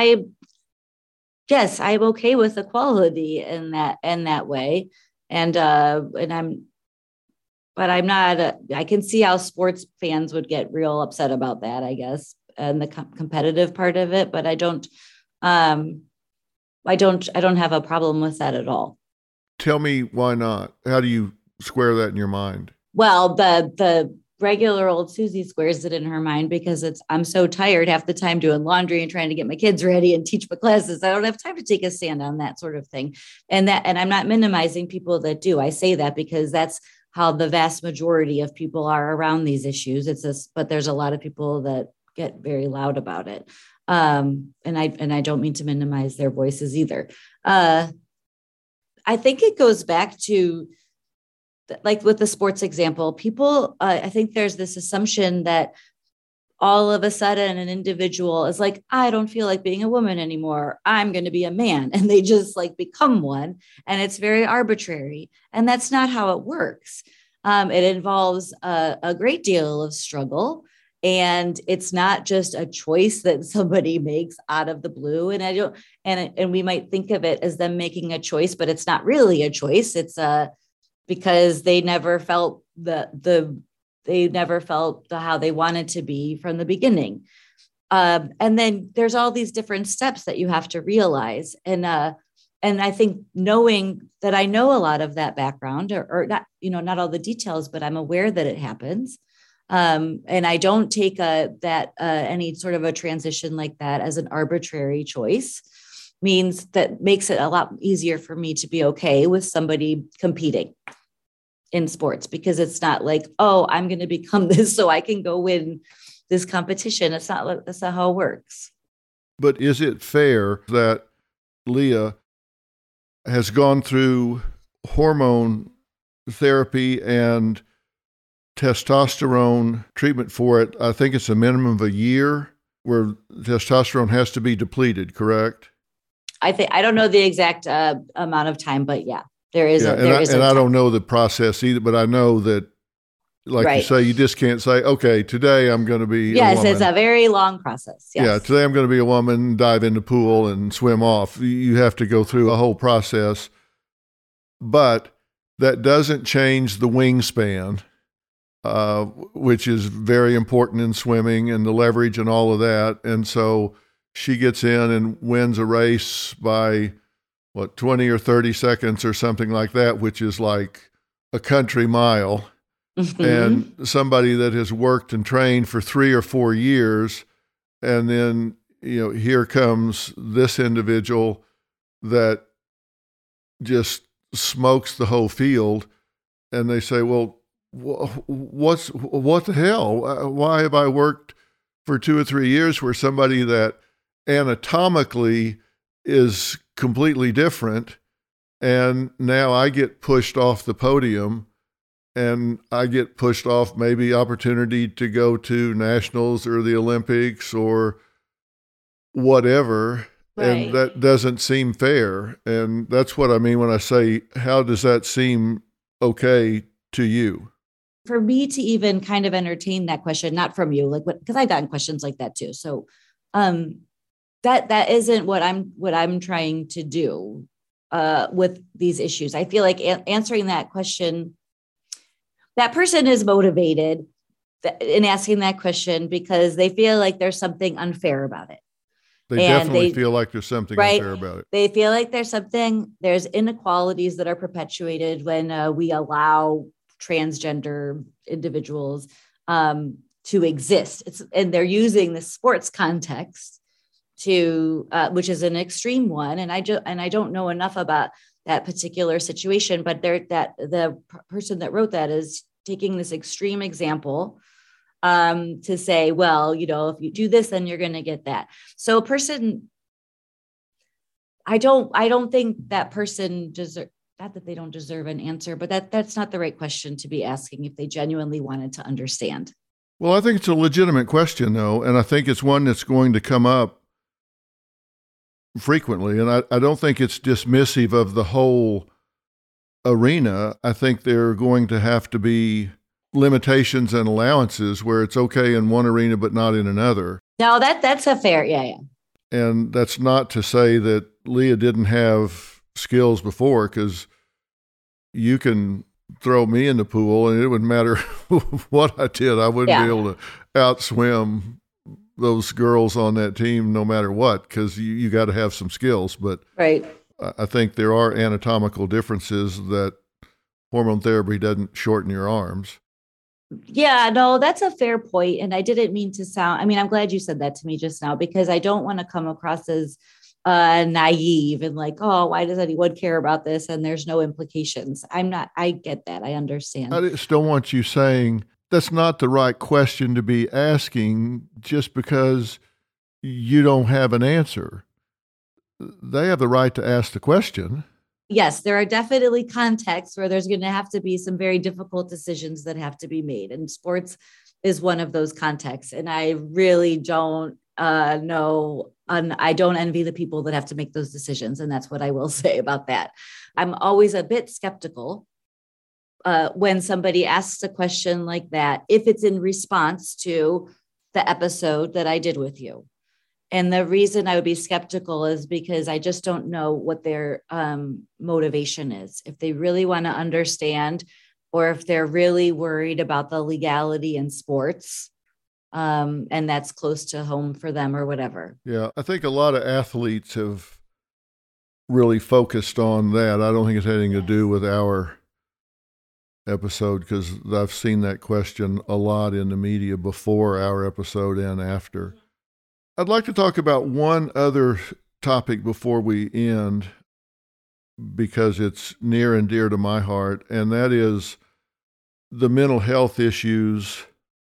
S2: yes, I'm okay with equality in that way. And I'm not, I can see how sports fans would get real upset about that, I guess, and the competitive part of it. But I don't have a problem with that at all.
S1: Tell me why not? How do you square that in your mind?
S2: Well, the regular old Susie squares it in her mind because I'm so tired half the time doing laundry and trying to get my kids ready and teach my classes. I don't have time to take a stand on that sort of thing. And I'm not minimizing people that do. I say that because that's how the vast majority of people are around these issues. But there's a lot of people that get very loud about it. And I don't mean to minimize their voices either. I think it goes back to, like with the sports example, people, I think there's this assumption that all of a sudden an individual is like, I don't feel like being a woman anymore. I'm going to be a man. And they just like become one. And it's very arbitrary. And that's not how it works. It involves a great deal of struggle. And it's not just a choice that somebody makes out of the blue. And we might think of it as them making a choice, but it's not really a choice. It's because they never felt how they wanted to be from the beginning. And then there's all these different steps that you have to realize. And I think knowing that I know a lot of that background or not, not all the details, but I'm aware that it happens. And I don't take any sort of a transition like that as an arbitrary choice. Means that makes it a lot easier for me to be okay with somebody competing in sports, because it's not like, oh, I'm going to become this so I can go win this competition. That's not how it works.
S1: But is it fair that Leah has gone through hormone therapy and testosterone treatment for it? I think it's a minimum of a year where testosterone has to be depleted, correct?
S2: I don't know the exact amount of time, but yeah, there is.
S1: I don't know the process either, but I know that, like right. You say, you just can't say, okay, today I'm going to be
S2: a woman.
S1: It's
S2: a very long process. Yes.
S1: Yeah, today I'm going to be a woman, dive in the pool and swim off. You have to go through a whole process, but that doesn't change the wingspan, which is very important in swimming and the leverage and all of that. And so she gets in and wins a race by 20 or 30 seconds or something like that, which is like a country mile. Mm-hmm. And somebody that has worked and trained for 3 or 4 years, and then, here comes this individual that just smokes the whole field. And they say, well, what the hell? Why have I worked for 2 or 3 years where somebody that anatomically is completely different, and now I get pushed off the podium, and I get pushed off maybe opportunity to go to nationals or the Olympics or whatever. Right. And that doesn't seem fair. And that's what I mean when I say, how does that seem okay to you?
S2: For me to even kind of entertain that question, not from you, because I've gotten questions like that too. So that isn't what I'm trying to do with these issues. I feel like answering that question, that person is motivated in asking that question because they feel like there's something unfair about it.
S1: They
S2: And
S1: definitely feel like there's something
S2: right,
S1: unfair about it.
S2: They feel like there's inequalities that are perpetuated when we allow transgender individuals to exist. And they're using the sports context to, which is an extreme one. And I don't know enough about that particular situation, but the person that wrote that is taking this extreme example to say, well, if you do this, then you're going to get that. So a person, I don't think that person deserves, not that they don't deserve an answer, but that's not the right question to be asking if they genuinely wanted to understand.
S1: Well, I think it's a legitimate question, though, and I think it's one that's going to come up frequently. And I don't think it's dismissive of the whole arena. I think there are going to have to be limitations and allowances where it's okay in one arena but not in another.
S2: No, that's a fair, yeah.
S1: And that's not to say that Leah didn't have skills before, because you can throw me in the pool and it wouldn't matter what I did. I wouldn't be able to outswim those girls on that team no matter what, because you got to have some skills. But
S2: right.
S1: I think there are anatomical differences that hormone therapy doesn't shorten your arms.
S2: Yeah, no, that's a fair point. And I didn't mean to sound, I'm glad you said that to me just now, because I don't want to come across as naive and like, oh, why does anyone care about this? And there's no implications. I get that. I understand.
S1: I just don't want you saying that's not the right question to be asking just because you don't have an answer. They have the right to ask the question.
S2: Yes, there are definitely contexts where there's going to have to be some very difficult decisions that have to be made. And sports is one of those contexts. And I really don't know. I don't envy the people that have to make those decisions. And that's what I will say about that. I'm always a bit skeptical when somebody asks a question like that, if it's in response to the episode that I did with you. And the reason I would be skeptical is because I just don't know what their motivation is. If they really want to understand, or if they're really worried about the legality in sports, and that's close to home for them or whatever.
S1: Yeah, I think a lot of athletes have really focused on that. I don't think it's anything to do with our episode, because I've seen that question a lot in the media before our episode and after. I'd like to talk about one other topic before we end, because it's near and dear to my heart, and that is the mental health issues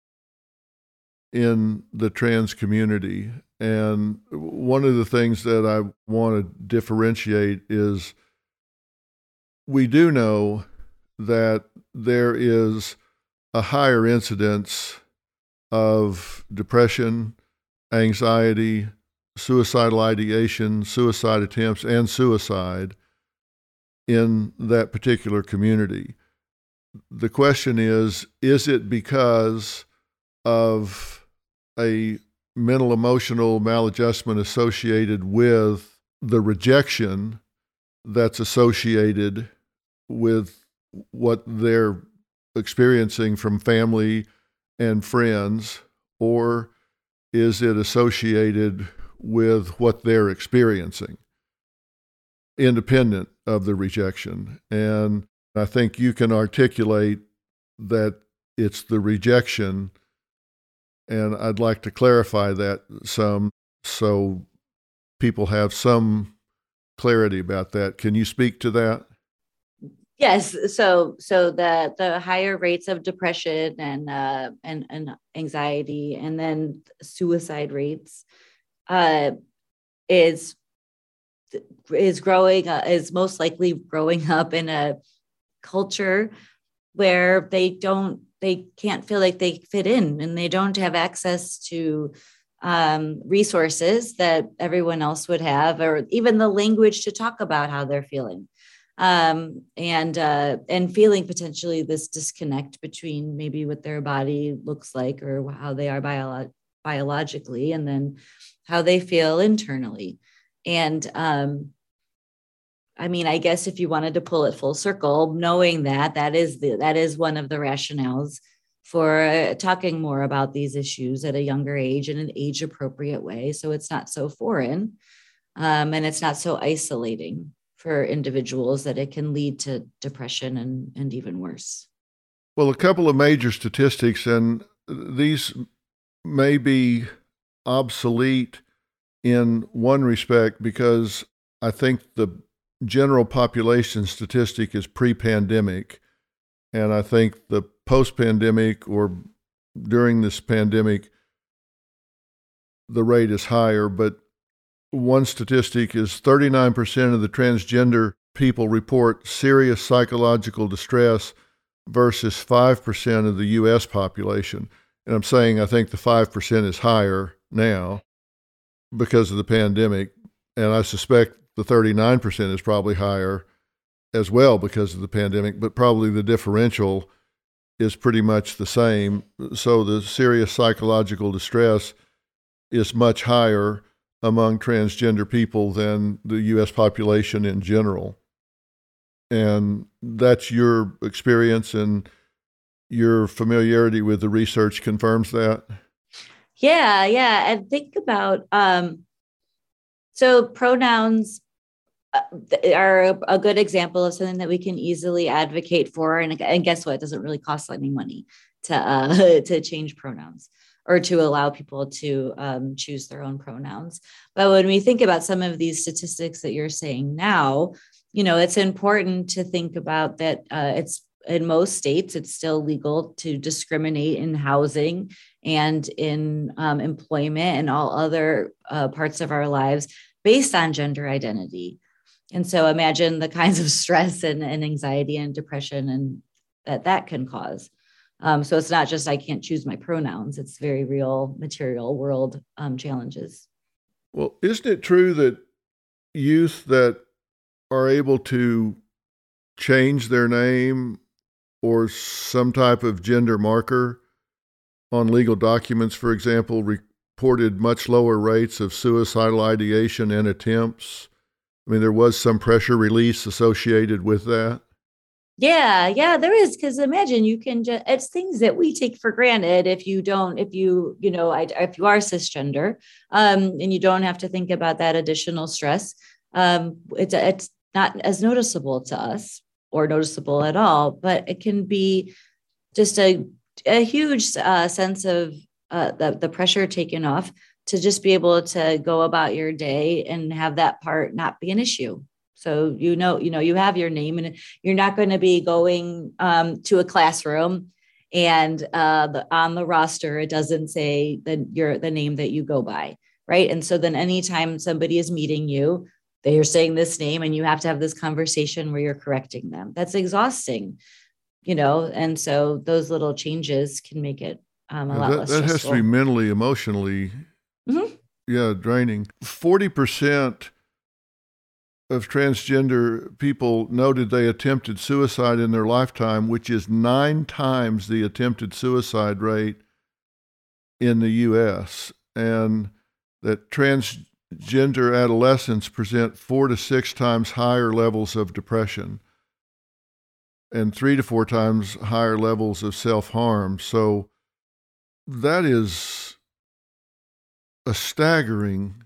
S1: in the trans community. And one of the things that I want to differentiate is we do know that there is a higher incidence of depression, anxiety, suicidal ideation, suicide attempts, and suicide in that particular community. The question is it because of a mental emotional maladjustment associated with the rejection that's associated with what they're experiencing from family and friends, or is it associated with what they're experiencing, independent of the rejection? And I think you can articulate that it's the rejection, and I'd like to clarify that some so people have some clarity about that. Can you speak to that?
S2: Yes. So the higher rates of depression and anxiety, and then suicide rates, is growing, is most likely growing up in a culture where they can't feel like they fit in, and they don't have access to resources that everyone else would have, or even the language to talk about how they're feeling. And feeling potentially this disconnect between maybe what their body looks like or how they are biologically, and then how they feel internally. And I guess if you wanted to pull it full circle, knowing that is one of the rationales for talking more about these issues at a younger age in an age appropriate way. So it's not so foreign and it's not so isolating for individuals that it can lead to depression and even worse.
S1: Well, a couple of major statistics, and these may be obsolete in one respect because I think the general population statistic is pre-pandemic, and I think the post-pandemic or during this pandemic, the rate is higher. But one statistic is 39% of the transgender people report serious psychological distress versus 5% of the U.S. population. And I'm saying I think the 5% is higher now because of the pandemic. And I suspect the 39% is probably higher as well because of the pandemic, but probably the differential is pretty much the same. So the serious psychological distress is much higher among transgender people than the U.S. population in general. And that's your experience, and your familiarity with the research confirms that?
S2: Yeah. And think about, so pronouns are a good example of something that we can easily advocate for. And guess what? It doesn't really cost any money to change pronouns or to allow people to choose their own pronouns. But when we think about some of these statistics that you're saying now, it's important to think about that it's in most states, it's still legal to discriminate in housing and in employment and all other parts of our lives based on gender identity. And so imagine the kinds of stress and anxiety and depression and that can cause. So it's not just I can't choose my pronouns. It's very real material world challenges.
S1: Well, isn't it true that youth that are able to change their name or some type of gender marker on legal documents, for example, reported much lower rates of suicidal ideation and attempts? I mean, there was some pressure release associated with that.
S2: Yeah, there is. Because imagine you can just, it's things that we take for granted if you are cisgender and you don't have to think about that additional stress. It's not as noticeable to us or noticeable at all, but it can be just a huge sense of the pressure taken off to just be able to go about your day and have that part not be an issue. So, you have your name and you're not going to be going to a classroom and on the roster, it doesn't say that you're the name that you go by. Right. And so then anytime somebody is meeting you, they are saying this name and you have to have this conversation where you're correcting them. That's exhausting, and so those little changes can make it a lot less stressful.
S1: That has to be mentally, emotionally, draining. 40% of transgender people noted they attempted suicide in their lifetime, which is 9 times the attempted suicide rate in the U.S., and that transgender adolescents present 4 to 6 times higher levels of depression and 3 to 4 times higher levels of self-harm. So that is a staggering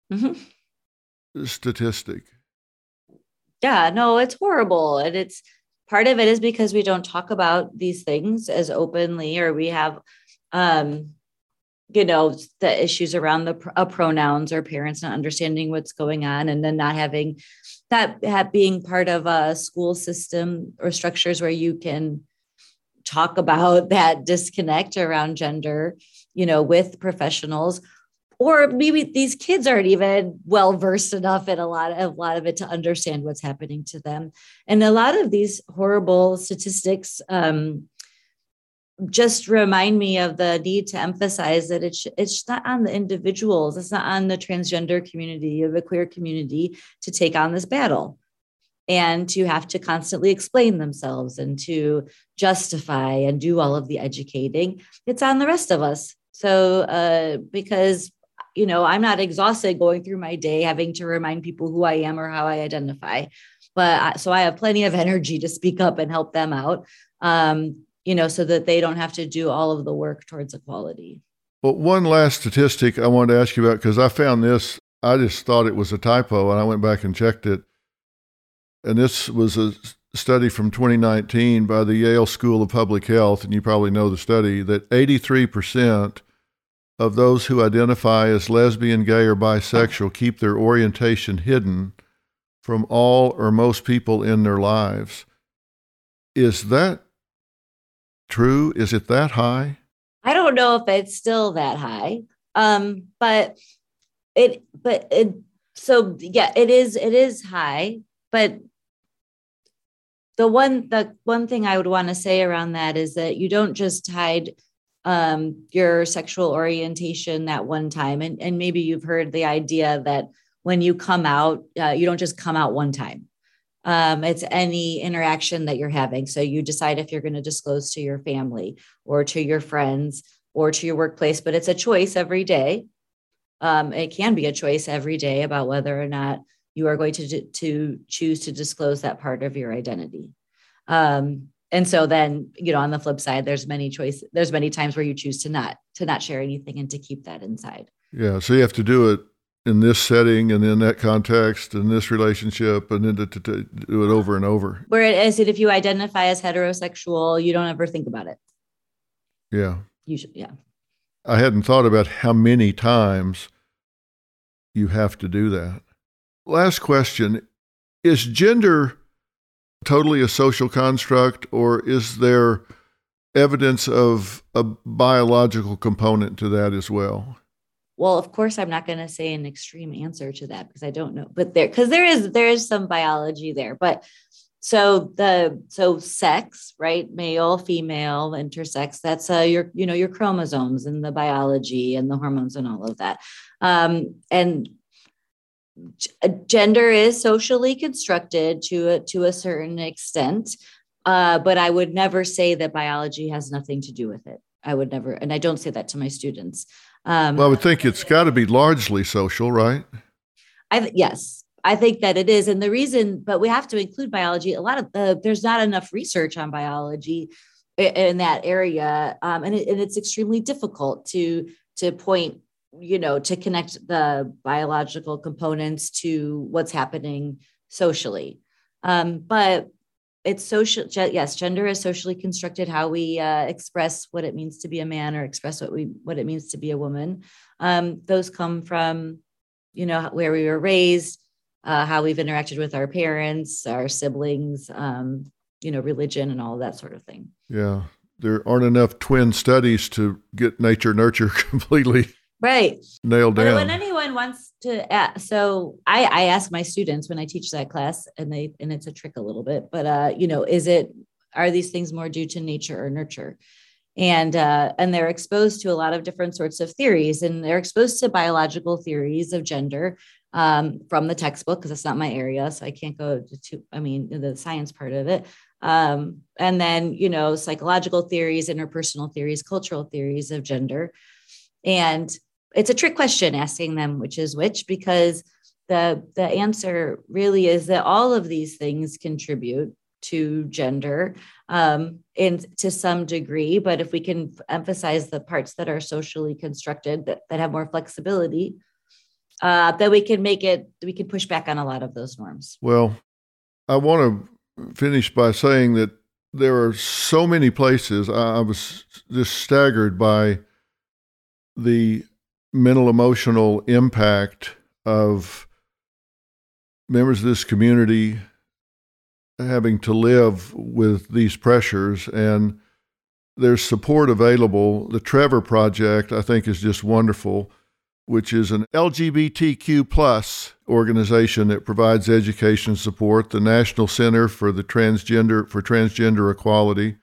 S1: statistic.
S2: Yeah, no, it's horrible. And it's part of it is because we don't talk about these things as openly, or we have, the issues around the pronouns or parents not understanding what's going on, and then not having that being part of a school system or structures where you can talk about that disconnect around gender, with professionals. Or maybe these kids aren't even well-versed enough in a lot of it to understand what's happening to them. And a lot of these horrible statistics just remind me of the need to emphasize that it's not on the individuals. It's not on the transgender community or the queer community to take on this battle and to have to constantly explain themselves and to justify and do all of the educating. It's on the rest of us. So because I'm not exhausted going through my day having to remind people who I am or how I identify. So I have plenty of energy to speak up and help them out. so that they don't have to do all of the work towards equality.
S1: Well, one last statistic I wanted to ask you about, because I found this, I just thought it was a typo, and I went back and checked it. And this was a study from 2019 by the Yale School of Public Health, and you probably know the study, that 83% of those who identify as lesbian, gay, or bisexual keep their orientation hidden from all or most people in their lives. Is that true? Is it that high?
S2: I don't know if it's still that high. It is high, but the one thing I would want to say around that is that you don't just hide your sexual orientation that one time. And maybe you've heard the idea that when you come out, you don't just come out one time. It's any interaction that you're having. So you decide if you're going to disclose to your family or to your friends or to your workplace, but it's a choice every day. It can be a choice every day about whether or not you are going to choose to disclose that part of your identity. And so then, on the flip side, there's many times where you choose to not share anything and to keep that inside.
S1: Yeah. So you have to do it in this setting and in that context and this relationship, and then to do it over and over.
S2: Whereas if you identify as heterosexual, you don't ever think about it.
S1: Yeah.
S2: You should. Yeah.
S1: I hadn't thought about how many times you have to do that. Last question. Is gender totally a social construct, or is there evidence of a biological component to that as well?
S2: Well, of course, I'm not going to say an extreme answer to that because I don't know, but there is some biology there. But so sex, right? Male, female, intersex, that's your chromosomes and the biology and the hormones and all of that. And gender is socially constructed to a certain extent. But I would never say that biology has nothing to do with it. I would never, and I don't say that to my students.
S1: Well, I would think it's got to be largely social, right?
S2: Yes, I think that it is. And the reason, but we have to include biology. There's not enough research on biology in that area. And it's extremely difficult to point, to connect the biological components to what's happening socially. But it's social. Yes, gender is socially constructed, how we express what it means to be a man or express what it means to be a woman. Those come from, where we were raised, how we've interacted with our parents, our siblings, religion and all of that sort of thing.
S1: Yeah. There aren't enough twin studies to get nature nurture completely nailed down.
S2: But when anyone wants to, so I ask my students when I teach that class, and it's a trick a little bit, but are these things more due to nature or nurture? And they're exposed to a lot of different sorts of theories, and they're exposed to biological theories of gender from the textbook, because that's not my area. So I can't go to the science part of it. And then, psychological theories, interpersonal theories, cultural theories of gender. And it's a trick question asking them which is which, because the answer really is that all of these things contribute to gender to some degree. But if we can emphasize the parts that are socially constructed, that have more flexibility, then we can push back on a lot of those norms.
S1: Well, I want to finish by saying that there are so many places. I was just staggered by the mental emotional impact of members of this community having to live with these pressures, and there's support available. The Trevor Project, I think, is just wonderful, which is an LGBTQ plus organization that provides education support. The National Center for Transgender Equality,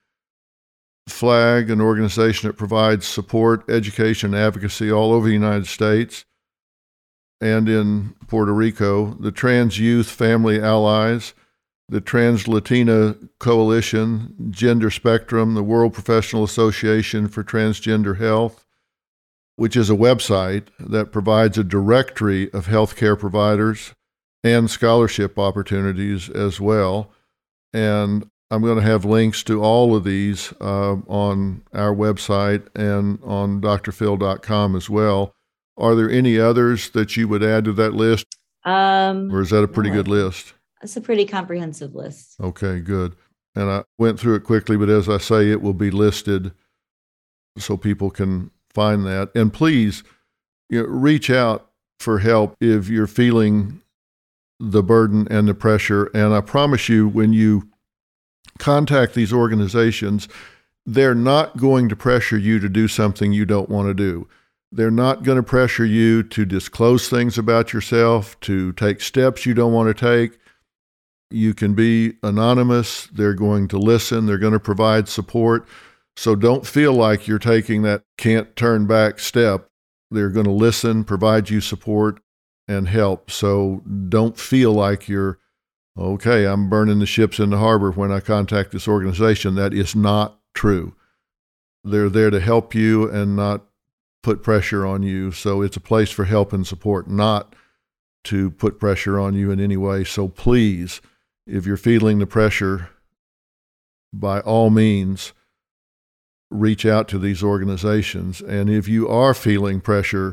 S1: FLAG, an organization that provides support, education, advocacy all over the United States and in Puerto Rico, the Trans Youth Family Allies, the Trans Latina Coalition, Gender Spectrum, the World Professional Association for Transgender Health, which is a website that provides a directory of healthcare providers and scholarship opportunities as well. And I'm going to have links to all of these on our website and on drphil.com as well. Are there any others that you would add to that list? Or is that a pretty good list?
S2: It's a pretty comprehensive list.
S1: Okay, good. And I went through it quickly, but as I say, it will be listed so people can find that. And please, reach out for help if you're feeling the burden and the pressure. And I promise you, when you contact these organizations, they're not going to pressure you to do something you don't want to do. They're not going to pressure you to disclose things about yourself, to take steps you don't want to take. You can be anonymous. They're going to listen. They're going to provide support. So don't feel like you're taking that can't turn back step. They're going to listen, provide you support, and help. So don't feel like you're, okay, I'm burning the ships in the harbor when I contact this organization. That is not true. They're there to help you and not put pressure on you. So it's a place for help and support, not to put pressure on you in any way. So please, if you're feeling the pressure, by all means, reach out to these organizations. And if you are feeling pressure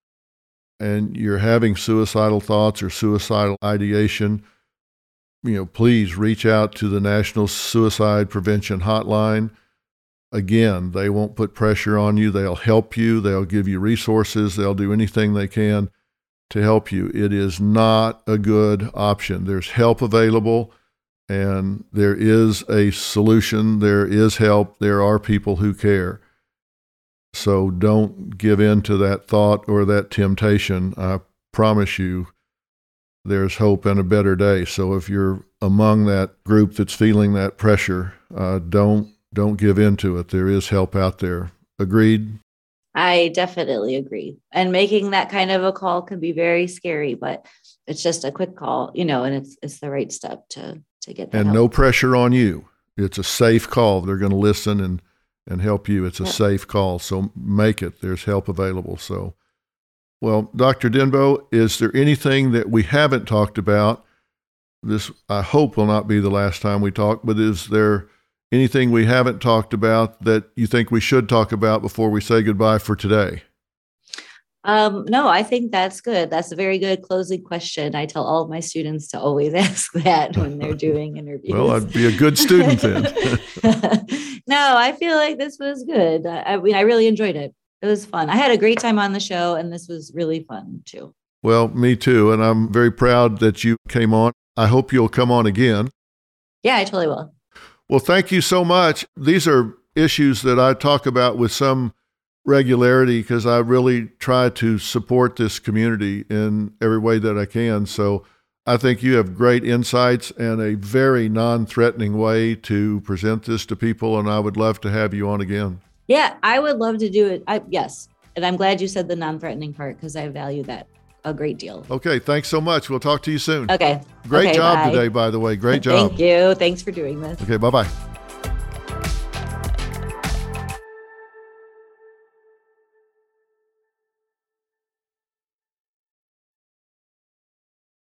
S1: and you're having suicidal thoughts or suicidal ideation, please reach out to the National Suicide Prevention Hotline. Again, they won't put pressure on you. They'll help you. They'll give you resources. They'll do anything they can to help you. It is not a good option. There's help available, and there is a solution. There is help. There are people who care. So don't give in to that thought or that temptation. I promise you, there's hope and a better day. So if you're among that group that's feeling that pressure, don't give in to it. There is help out there. Agreed?
S2: I definitely agree. And making that kind of a call can be very scary, but it's just a quick call, and it's the right step to get that.
S1: And
S2: help.
S1: No pressure on you. It's a safe call. They're going to listen and help you. It's a safe call. So make it. There's help available. So, well, Dr. Denbo, is there anything that we haven't talked about? This, I hope, will not be the last time we talk, but is there anything we haven't talked about that you think we should talk about before we say goodbye for today?
S2: No, I think that's good. That's a very good closing question. I tell all of my students to always ask that when they're doing interviews.
S1: Well, I'd be a good student then.
S2: No, I feel like this was good. I really enjoyed it. It was fun. I had a great time on the show, and this was really fun too.
S1: Well, me too. And I'm very proud that you came on. I hope you'll come on again.
S2: Yeah, I totally will.
S1: Well, thank you so much. These are issues that I talk about with some regularity because I really try to support this community in every way that I can. So I think you have great insights and a very non-threatening way to present this to people, and I would love to have you on again.
S2: Yeah, I would love to do it. Yes. And I'm glad you said the non-threatening part because I value that a great deal.
S1: Okay, thanks so much. We'll talk to you soon.
S2: Okay.
S1: Great job
S2: bye.
S1: today, by the way. Great job.
S2: Thank you. Thanks for doing this.
S1: Okay, bye-bye.